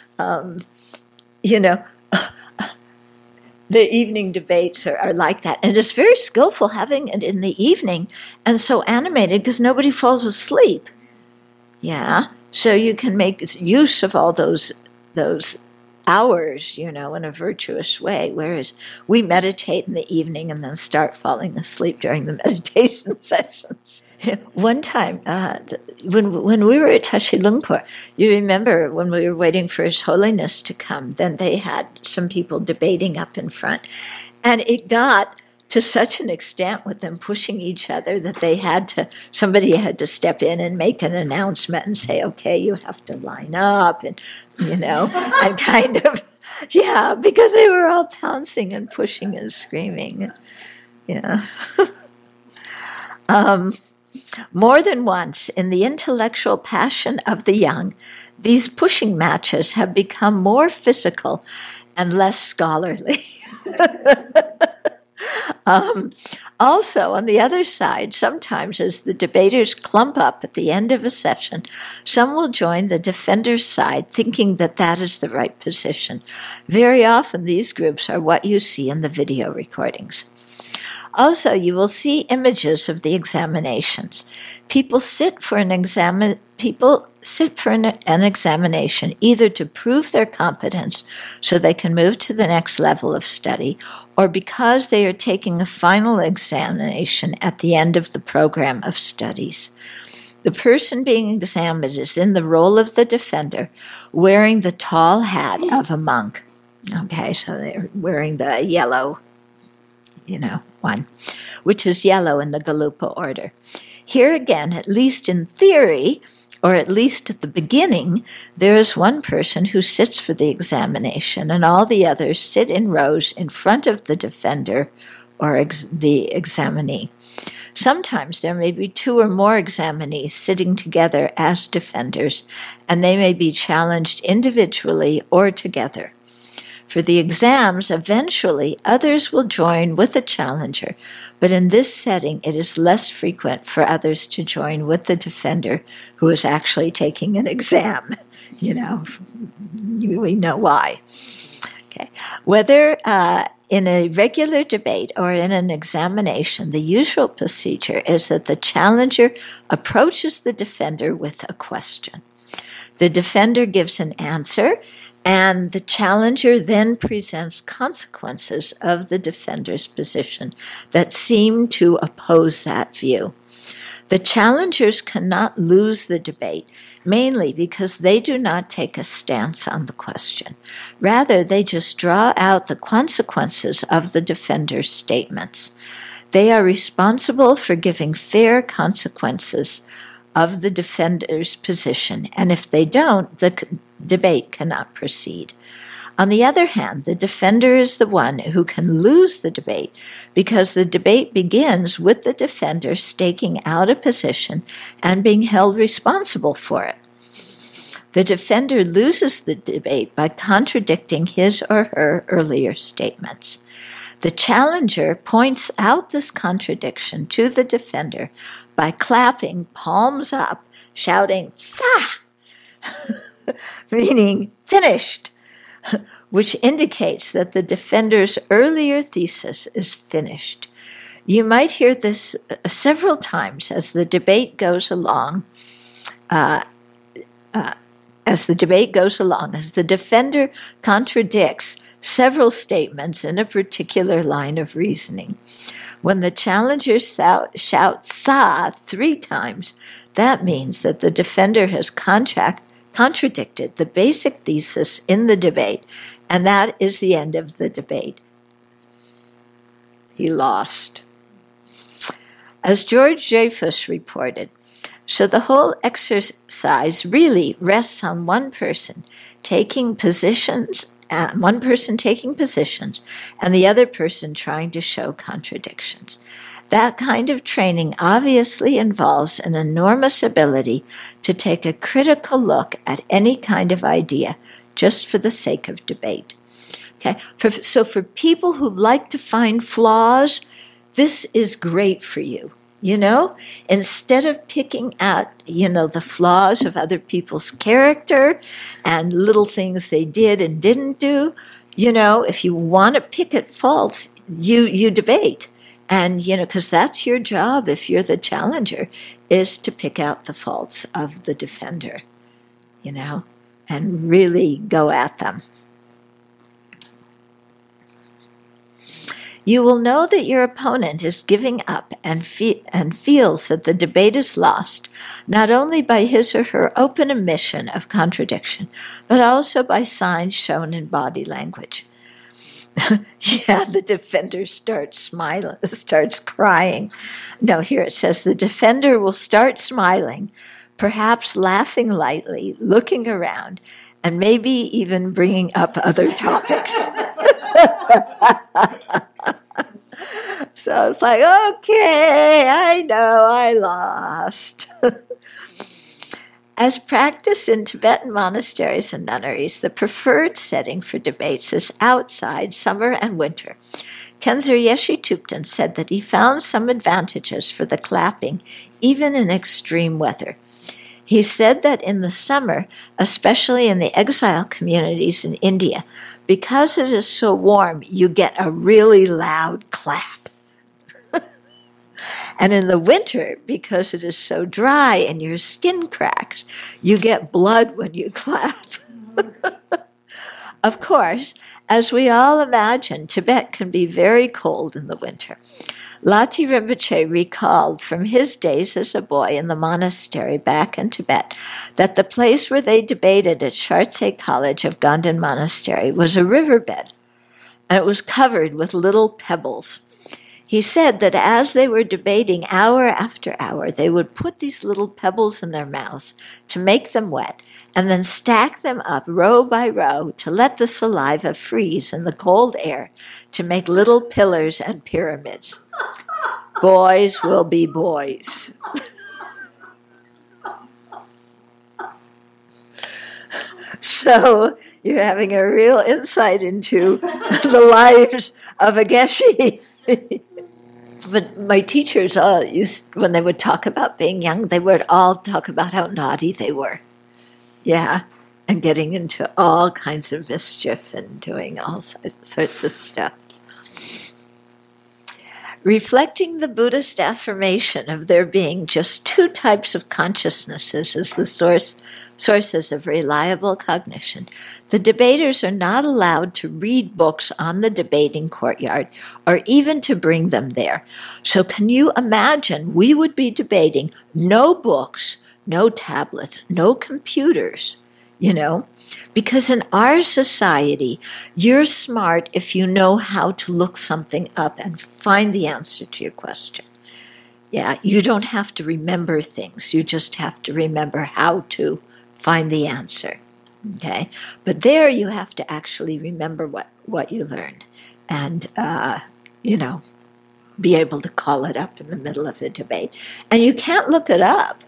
The evening debates are like that. And it's very skillful having it in the evening and so animated because nobody falls asleep. Yeah, so you can make use of all those hours, in a virtuous way, whereas we meditate in the evening and then start falling asleep during the meditation sessions. One time, when we were at Tashi Lungpo, you remember when we were waiting for His Holiness to come, then they had some people debating up in front, and it got to such an extent with them pushing each other that somebody had to step in and make an announcement and say, okay, you have to line up, and, and kind of, yeah, because they were all pouncing and pushing and screaming. Yeah. More than once, in the intellectual passion of the young, these pushing matches have become more physical and less scholarly. Also, on the other side, sometimes as the debaters clump up at the end of a session, some will join the defender's side thinking that is the right position. Very often these groups are what you see in the video recordings. Also, you will see images of the examinations. People sit for an examination either to prove their competence so they can move to the next level of study, or because they are taking a final examination at the end of the program of studies. The person being examined is in the role of the defender, wearing the tall hat of a monk. Okay, so they're wearing the yellow, one, which is yellow in the Galupa order. Here again, at least in theory, or at least at the beginning, there is one person who sits for the examination, and all the others sit in rows in front of the defender or the examinee. Sometimes there may be 2 or more examinees sitting together as defenders, and they may be challenged individually or together. For the exams, eventually others will join with the challenger, but in this setting it is less frequent for others to join with the defender who is actually taking an exam. We know why. Okay. Whether in a regular debate or in an examination, the usual procedure is that the challenger approaches the defender with a question. The defender gives an answer, and the challenger then presents consequences of the defender's position that seem to oppose that view. The challengers cannot lose the debate, mainly because they do not take a stance on the question. Rather, they just draw out the consequences of the defender's statements. They are responsible for giving fair consequences of the defender's position, and if they don't, the debate cannot proceed. On the other hand, the defender is the one who can lose the debate because the debate begins with the defender staking out a position and being held responsible for it. The defender loses the debate by contradicting his or her earlier statements. The challenger points out this contradiction to the defender by clapping palms up, shouting, "Sa!" meaning finished, which indicates that the defender's earlier thesis is finished. You might hear this several times as the debate goes along. As the defender contradicts several statements in a particular line of reasoning. When the challenger shouts "sa" 3 times, that means that the defender has contradicted the basic thesis in the debate, and that is the end of the debate. He lost. As George Dreyfus reported, so the whole exercise really rests on one person taking positions, and the other person trying to show contradictions. That kind of training obviously involves an enormous ability to take a critical look at any kind of idea just for the sake of debate. Okay, so for people who like to find flaws, this is great for you. You know, instead of picking at, the flaws of other people's character and little things they did and didn't do, if you want to pick at faults, you debate. And, because that's your job if you're the challenger, is to pick out the faults of the defender, and really go at them. You will know that your opponent is giving up and feels that the debate is lost, not only by his or her open admission of contradiction, but also by signs shown in body language. Yeah, the defender starts crying. No, here it says the defender will start smiling, perhaps laughing lightly, looking around, and maybe even bringing up other topics. So it's like, okay, I know I lost. As practiced in Tibetan monasteries and nunneries, the preferred setting for debates is outside, summer and winter. Khenzer Yeshe Thupten said that he found some advantages for the clapping, even in extreme weather. He said that in the summer, especially in the exile communities in India, because it is so warm, you get a really loud clap. And in the winter, because it is so dry and your skin cracks, you get blood when you clap. Of course, as we all imagine, Tibet can be very cold in the winter. Lati Rinpoche recalled from his days as a boy in the monastery back in Tibet that the place where they debated at Shartse College of Ganden Monastery was a riverbed, and it was covered with little pebbles. He said that as they were debating hour after hour, they would put these little pebbles in their mouths to make them wet, and then stack them up row by row to let the saliva freeze in the cold air to make little pillars and pyramids. Boys will be boys. So you're having a real insight into the lives of a geshe. But my teachers, when they would talk about being young, they would all talk about how naughty they were. Yeah, and getting into all kinds of mischief and doing all sorts of stuff. Reflecting the Buddhist affirmation of there being just 2 types of consciousnesses as the sources of reliable cognition, the debaters are not allowed to read books on the debating courtyard or even to bring them there. So can you imagine we would be debating no books, no tablets, no computers, Because in our society, you're smart if you know how to look something up and find the answer to your question. Yeah, you don't have to remember things. You just have to remember how to find the answer. Okay? But there you have to actually remember what you learned and, be able to call it up in the middle of the debate. And you can't look it up,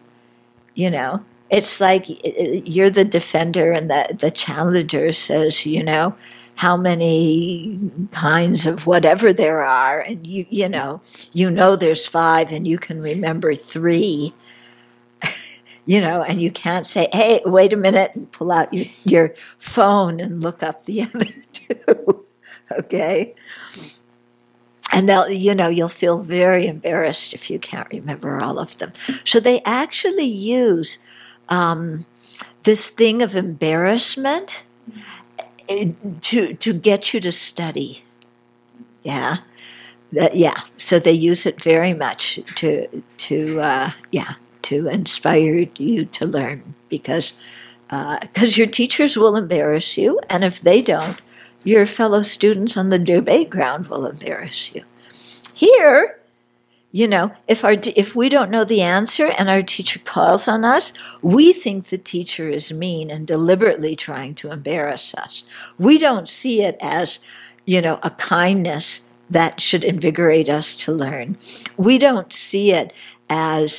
It's like you're the defender and the challenger says, how many kinds of whatever there are, and you know there's 5 and you can remember 3, and you can't say, hey, wait a minute, and pull out your phone and look up the other 2, okay? And you'll feel very embarrassed if you can't remember all of them. So they actually use this thing of embarrassment to get you to study. Yeah. So they use it very much to inspire you to learn, because your teachers will embarrass you, and if they don't, your fellow students on the debate ground will embarrass you. Here, if we don't know the answer and our teacher calls on us, we think the teacher is mean and deliberately trying to embarrass us. We don't see it as, a kindness that should invigorate us to learn. We don't see it as,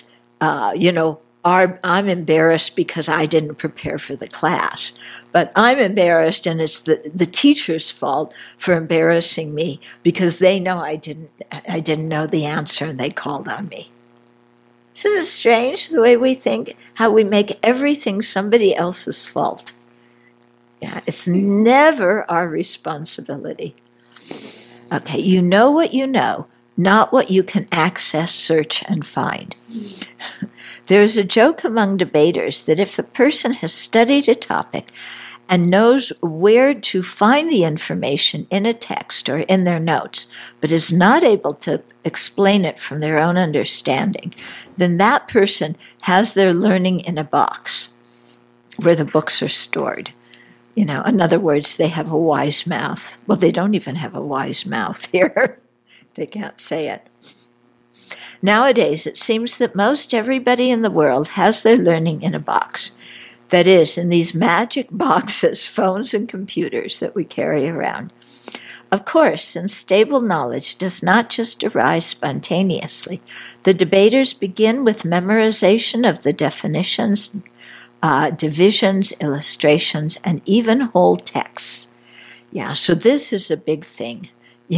I'm embarrassed because I didn't prepare for the class. But I'm embarrassed, and it's the teacher's fault for embarrassing me because they know I didn't know the answer and they called on me. Isn't it strange the way we think, how we make everything somebody else's fault? Yeah, it's never our responsibility. Okay, you know what you know, not what you can access, search, and find. There is a joke among debaters that if a person has studied a topic and knows where to find the information in a text or in their notes, but is not able to explain it from their own understanding, then that person has their learning in a box where the books are stored. In other words, they have a wise mouth. Well, they don't even have a wise mouth here. They can't say it. Nowadays, it seems that most everybody in the world has their learning in a box. That is, in these magic boxes, phones and computers that we carry around. Of course, since stable knowledge does not just arise spontaneously, the debaters begin with memorization of the definitions, divisions, illustrations, and even whole texts. Yeah, so this is a big thing,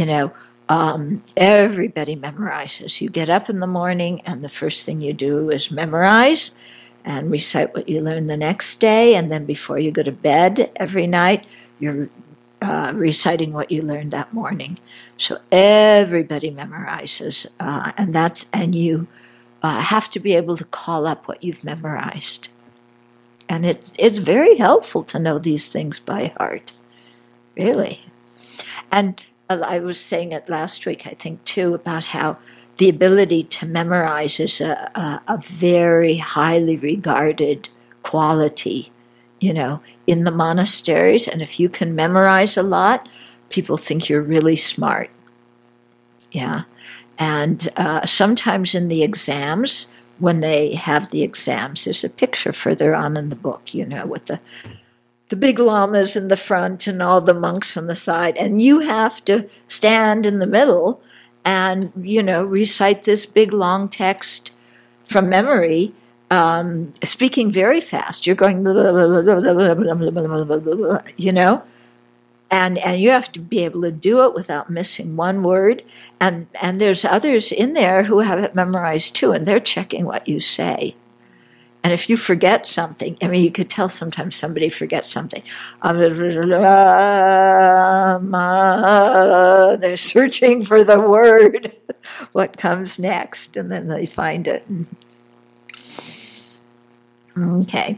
everybody memorizes. You get up in the morning and the first thing you do is memorize and recite what you learned the next day, and then before you go to bed every night, you're reciting what you learned that morning. So everybody memorizes, and you have to be able to call up what you've memorized. And it's very helpful to know these things by heart, really. And I was saying it last week, I think, too, about how the ability to memorize is a very highly regarded quality, in the monasteries. And if you can memorize a lot, people think you're really smart. Yeah. And sometimes in the exams, when they have the exams, there's a picture further on in the book, with the big lamas in the front and all the monks on the side, and you have to stand in the middle and, recite this big long text from memory, speaking very fast. You're going, and you have to be able to do it without missing one word. And there's others in there who have it memorized too, and they're checking what you say. And if you forget something, you could tell sometimes somebody forgets something. They're searching for the word, what comes next, and then they find it. Okay.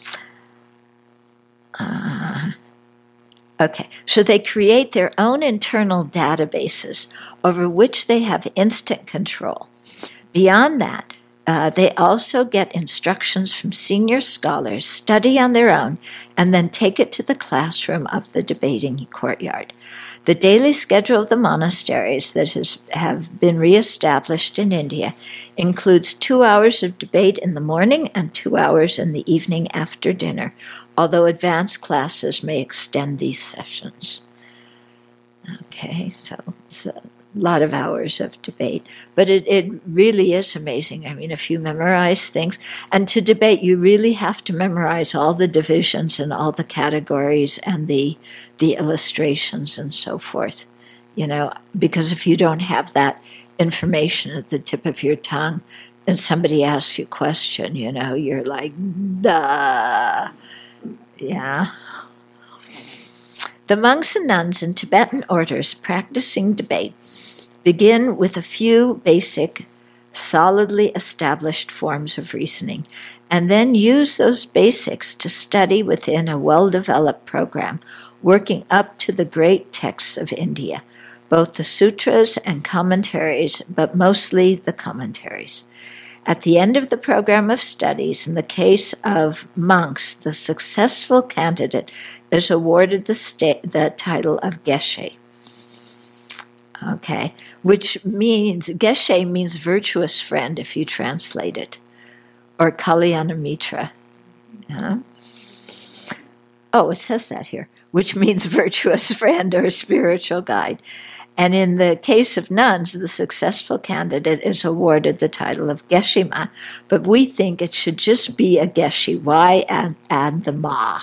Okay, so they create their own internal databases over which they have instant control. Beyond that, they also get instructions from senior scholars, study on their own, and then take it to the classroom of the debating courtyard. The daily schedule of the monasteries that have been reestablished in India includes 2 hours of debate in the morning and 2 hours in the evening after dinner, although advanced classes may extend these sessions. Okay, so lot of hours of debate. But it really is amazing. I mean, if you memorize things, and to debate, you really have to memorize all the divisions and all the categories and the illustrations and so forth, because if you don't have that information at the tip of your tongue and somebody asks you a question, you're like, duh. Yeah. The monks and nuns in Tibetan orders practicing debate begin with a few basic, solidly established forms of reasoning, and then use those basics to study within a well-developed program, working up to the great texts of India, both the sutras and commentaries, but mostly the commentaries. At the end of the program of studies, in the case of monks, the successful candidate is awarded the title of Geshe. Okay, which means, Geshe means virtuous friend if you translate it, or Kalyana Mitra. Oh, it says that here, which means virtuous friend or spiritual guide. And in the case of nuns, the successful candidate is awarded the title of Geshe-ma, but we think it should just be a Geshe. Why add the ma?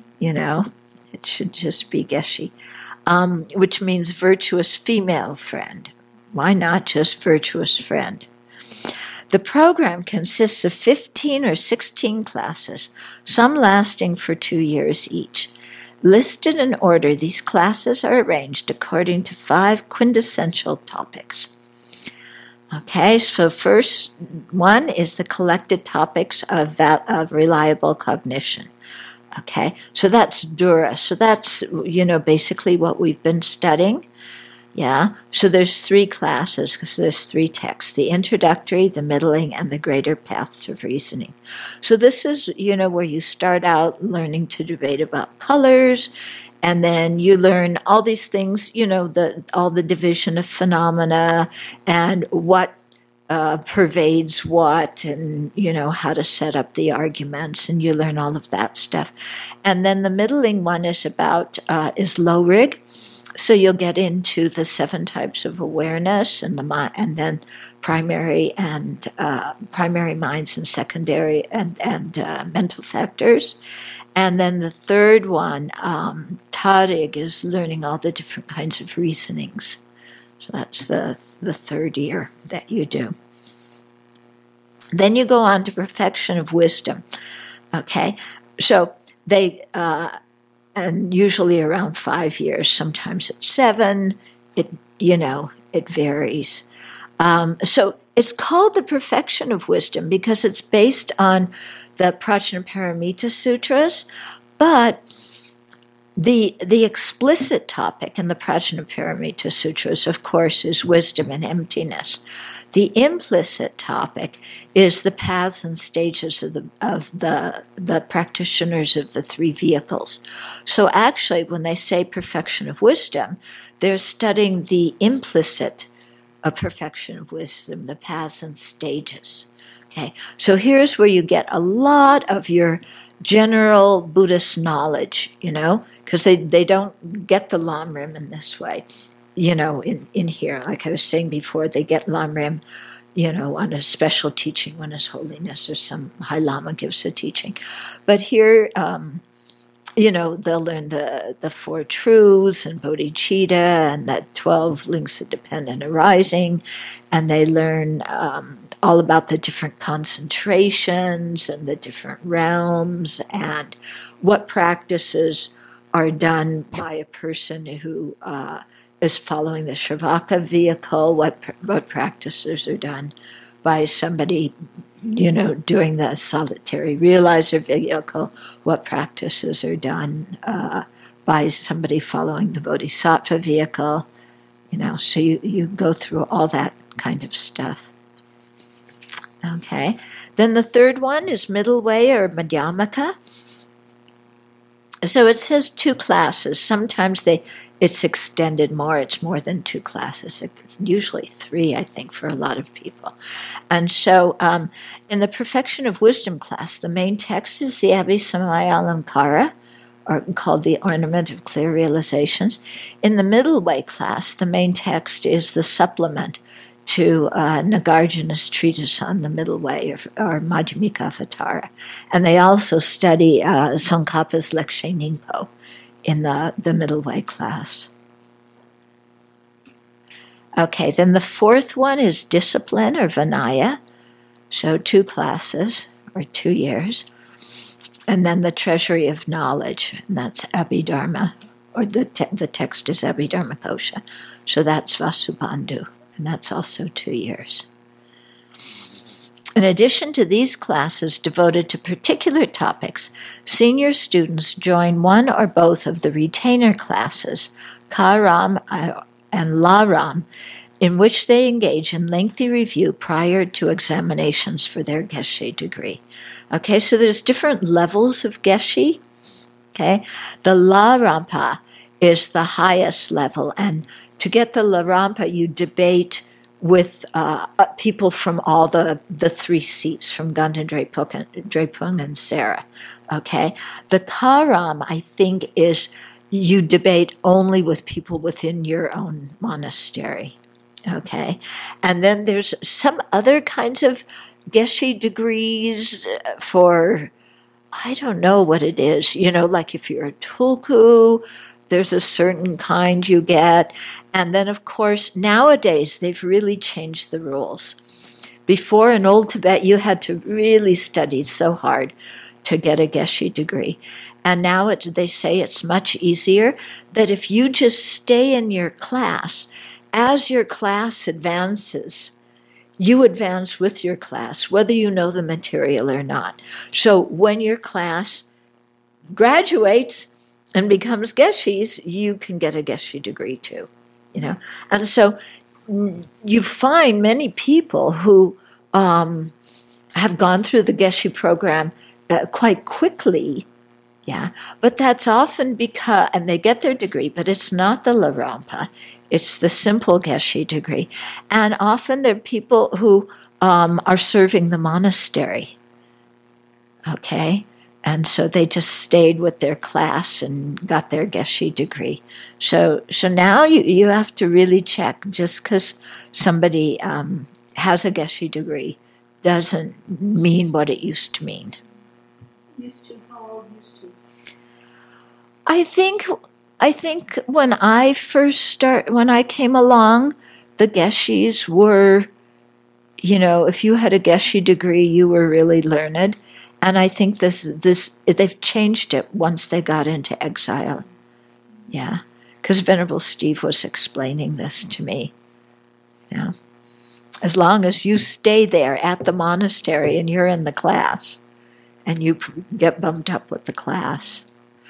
It should just be Geshe, which means virtuous female friend. Why not just virtuous friend? The program consists of 15 or 16 classes, some lasting for 2 years each. Listed in order, these classes are arranged according to 5 quintessential topics. Okay, so first one is the collected topics of reliable cognition. Okay, so that's Dura. So that's, basically what we've been studying. Yeah, so there's 3 classes because there's 3 texts, the introductory, the middling, and the greater paths of reasoning. So this is, where you start out learning to debate about colors, and then you learn all these things, all the division of phenomena and what pervades what, and, how to set up the arguments, and you learn all of that stuff. And then the middling one is about, is low-rig. So you'll get into the 7 types of awareness, and then primary minds and secondary and mental factors. And then the third one, Tarig, is learning all the different kinds of reasonings. So that's the third year that you do. Then you go on to perfection of wisdom. Okay, so they. And usually around 5 years, sometimes it's 7, it varies. So it's called the perfection of wisdom because it's based on the Prajnaparamita Sutras, but the explicit topic in the Prajnaparamita Sutras, of course, is wisdom and emptiness. The implicit topic is the paths and stages of the practitioners of the 3 vehicles. So actually, when they say perfection of wisdom, they're studying the implicit perfection of wisdom, the paths and stages. Okay, so here's where you get a lot of your general Buddhist knowledge, because they don't get the Lamrim in this way. In here, like I was saying before, they get Lamrim, on a special teaching when His Holiness or some High Lama gives a teaching. But here, they'll learn the 4 truths and bodhicitta and the 12 links of dependent arising, and they learn all about the different concentrations and the different realms and what practices are done by a person who is following the Shravaka vehicle, what practices are done by somebody, doing the solitary realizer vehicle, what practices are done by somebody following the Bodhisattva vehicle, so you go through all that kind of stuff. Okay. Then the third one is middle way or Madhyamaka. So it says 2 classes. Sometimes it's extended more. It's more than 2 classes. It's usually 3, I think, for a lot of people. And so in the Perfection of Wisdom class, the main text is the Abhisamayalankara, or called The Ornament of Clear Realizations. In the middle way class, the main text is the supplement to Nagarjuna's treatise on the middle way, or Madhyamika Avatara. And they also study Tsongkhapa's Lekshe Ningpo in the middle way class. Okay, then the fourth one is discipline, or Vinaya. So 2 classes, or 2 years. And then the treasury of knowledge, and that's Abhidharma, or the text is Abhidharma Kosha. So that's Vasubandhu, and that's also 2 years. In addition to these classes devoted to particular topics, senior students join one or both of the retainer classes, Karam and Laram, in which they engage in lengthy review prior to examinations for their Geshe degree. Okay, so there's different levels of Geshe. Okay, the La Rampa is the highest level, and to get the La Rampa, you debate with people from all the 3 seats, from Ganden Drepung and Sarah. Okay, the Karam, I think, is you debate only with people within your own monastery. Okay, and then there's some other kinds of Geshe degrees for, I don't know what it is, like if you're a tulku, there's a certain kind you get. And then, of course, nowadays they've really changed the rules. Before, in Old Tibet, you had to really study so hard to get a Geshe degree. And now they say it's much easier, that if you just stay in your class, as your class advances, you advance with your class, whether you know the material or not. So when your class graduates and becomes Geshes, you can get a Geshe degree too, And so you find many people who have gone through the Geshe program quite quickly, but that's often because, and they get their degree, but it's not the La Rampa, it's the simple Geshe degree. And often they're people who are serving the monastery, okay? And so they just stayed with their class and got their Geshe degree. So now you have to really check. Just because somebody has a Geshe degree doesn't mean what it used to mean. Used to? How old used to? I think when I when I came along, the Geshes were, if you had a Geshe degree, you were really learned. And I think they've changed it once they got into exile. Yeah, because Venerable Steve was explaining this to me. As long as you stay there at the monastery and you're in the class, and you get bumped up with the class.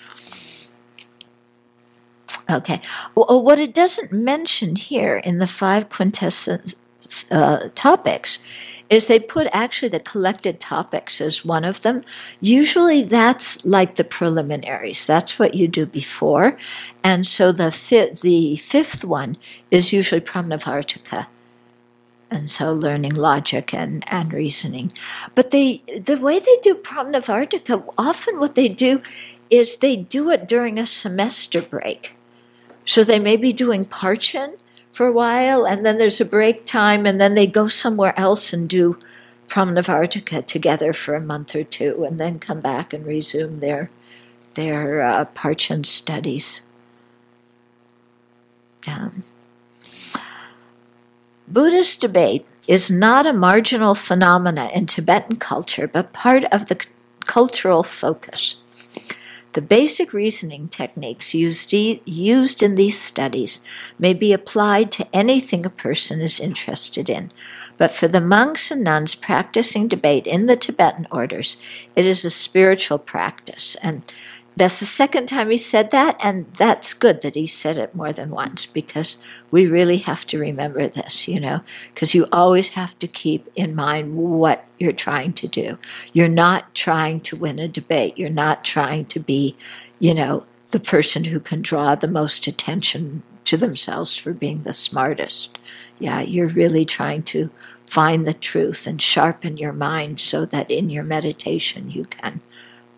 Okay. Well, what it doesn't mention here in the 5 quintessence topics is they put actually the collected topics as one of them. Usually that's like the preliminaries. That's what you do before. And so the fifth one is usually Pramnavartaka. And so learning logic and reasoning. But the way they do Pramnavartaka, often what they do is they do it during a semester break. So they may be doing Parchen for a while, and then there's a break time, and then they go somewhere else and do Pramnavartaka together for a month or 2, and then come back and resume their Parchen studies. Buddhist debate is not a marginal phenomena in Tibetan culture, but part of the cultural focus. The basic reasoning techniques used in these studies may be applied to anything a person is interested in, but for the monks and nuns practicing debate in the Tibetan orders, it is a spiritual practice. And that's the second time he said that, and that's good that he said it more than once, because we really have to remember this, because you always have to keep in mind what you're trying to do. You're not trying to win a debate. You're not trying to be, the person who can draw the most attention to themselves for being the smartest. Yeah, you're really trying to find the truth and sharpen your mind so that in your meditation you can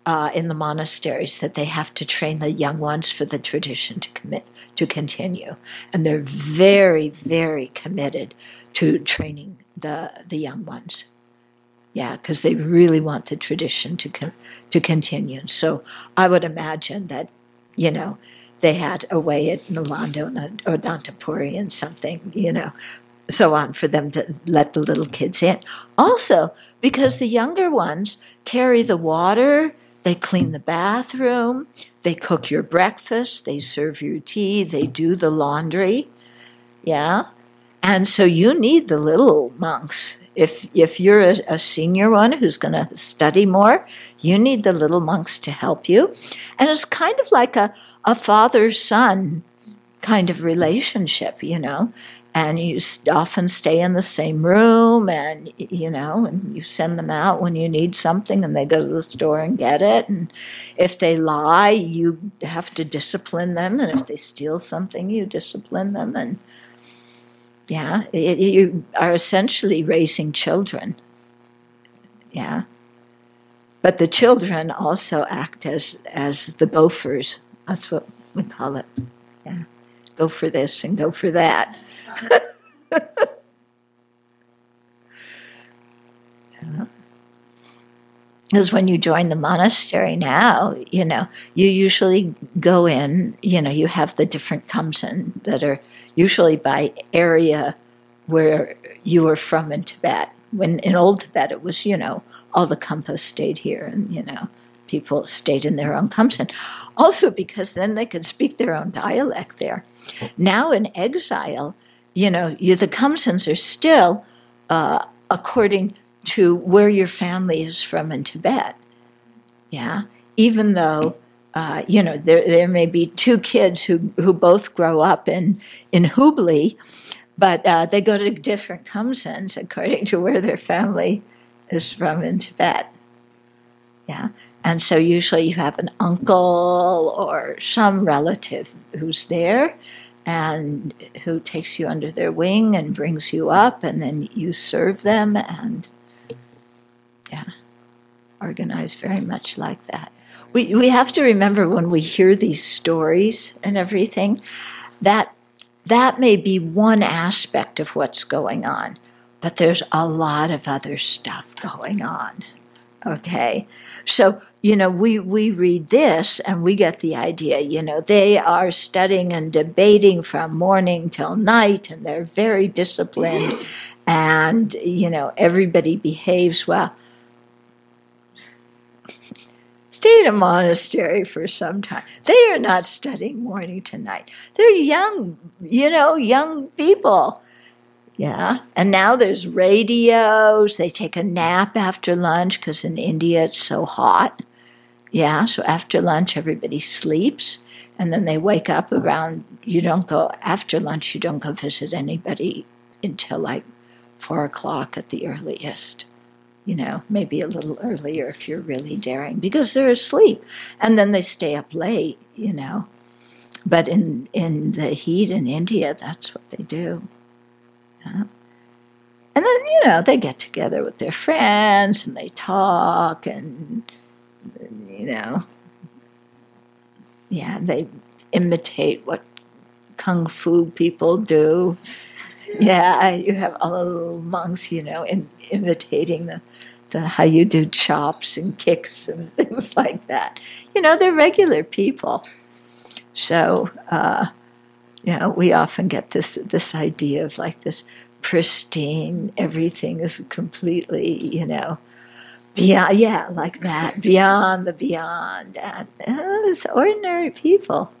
in the monasteries that they have to train the young ones for the tradition to continue, and they're very, very committed to training the young ones. Yeah, because they really want the tradition to continue. So I would imagine that, they had a way at Nalanda or Nantapuri and something, so on, for them to let the little kids in. Also, because the younger ones carry the water, they clean the bathroom, they cook your breakfast, they serve your tea, they do the laundry. Yeah. And so you need the little monks. If you're a senior one who's going to study more, you need the little monks to help you. And it's kind of like a father-son kind of relationship, and you often stay in the same room, and, and you send them out when you need something, and they go to the store and get it. And if they lie, you have to discipline them. And if they steal something, you discipline them. And yeah, you are essentially raising children. Yeah. But the children also act as the gophers. That's what we call it. Yeah. Go for this and go for that. Yeah. Because when you join the monastery now, you usually go in, you have the different kamsen that are usually by area where you were from in Tibet. When in old Tibet it was, all the kampas stayed here, and, people stayed in their own kamsen. Also because then they could speak their own dialect there. Now in exile, the kamsens are still according to where your family is from in Tibet. Yeah, even though there may be two kids who both grow up in Hubli, but they go to different kamsens according to where their family is from in Tibet. Yeah, and so usually you have an uncle or some relative who's there, and who takes you under their wing and brings you up, and then you serve them, and yeah, organized very much like that. We have to remember when we hear these stories and everything, that may be one aspect of what's going on, but there's a lot of other stuff going on. Okay, so we read this and we get the idea. They are studying and debating from morning till night, and they're very disciplined, and everybody behaves well. Stay in a monastery for some time. They are not studying morning to night. They're young, young people. Yeah, and now there's radios. They take a nap after lunch because in India it's so hot. Yeah, so after lunch everybody sleeps, and then they wake up around, after lunch you don't go visit anybody until like 4 o'clock at the earliest. Maybe a little earlier if you're really daring, because they're asleep. And then they stay up late, But in the heat in India, that's what they do. Yeah. And then, they get together with their friends and they talk and, they imitate what kung fu people do. Yeah, you have all the little monks, imitating the how you do chops and kicks and things like that. They're regular people. So, we often get this idea of like this pristine, everything is completely, beyond, like that, beyond the beyond. And it's ordinary people.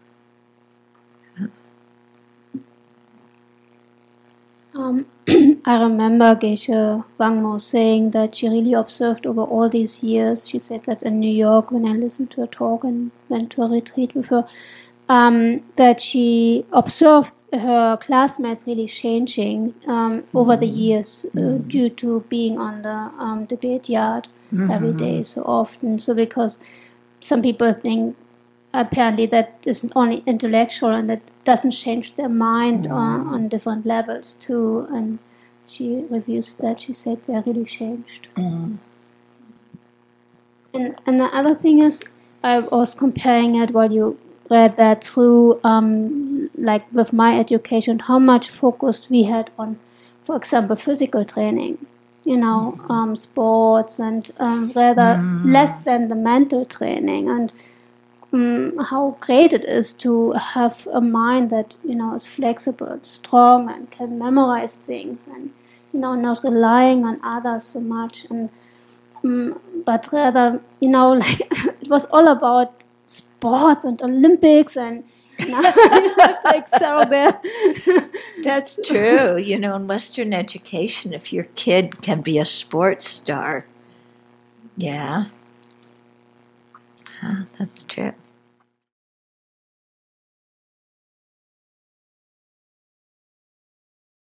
I remember Geshe Wangmo saying that she really observed over all these years. She said that in New York, when I listened to her talk and went to a retreat with her, that she observed her classmates really changing over the years due to being on the debate yard every day so often. So because some people think apparently that is only intellectual and that doesn't change their mind on different levels too. And she reviews that. She said they're really changed. And the other thing is, I was comparing it while you read that through, like with my education, how much focus we had on, for example, physical training, sports, and rather less than the mental training, and how great it is to have a mind that is flexible, strong, and can memorize things, and not relying on others so much, and but rather like it was all about sports and Olympics, and you have to excel there. That's true. In Western education, if your kid can be a sports star, yeah, that's true.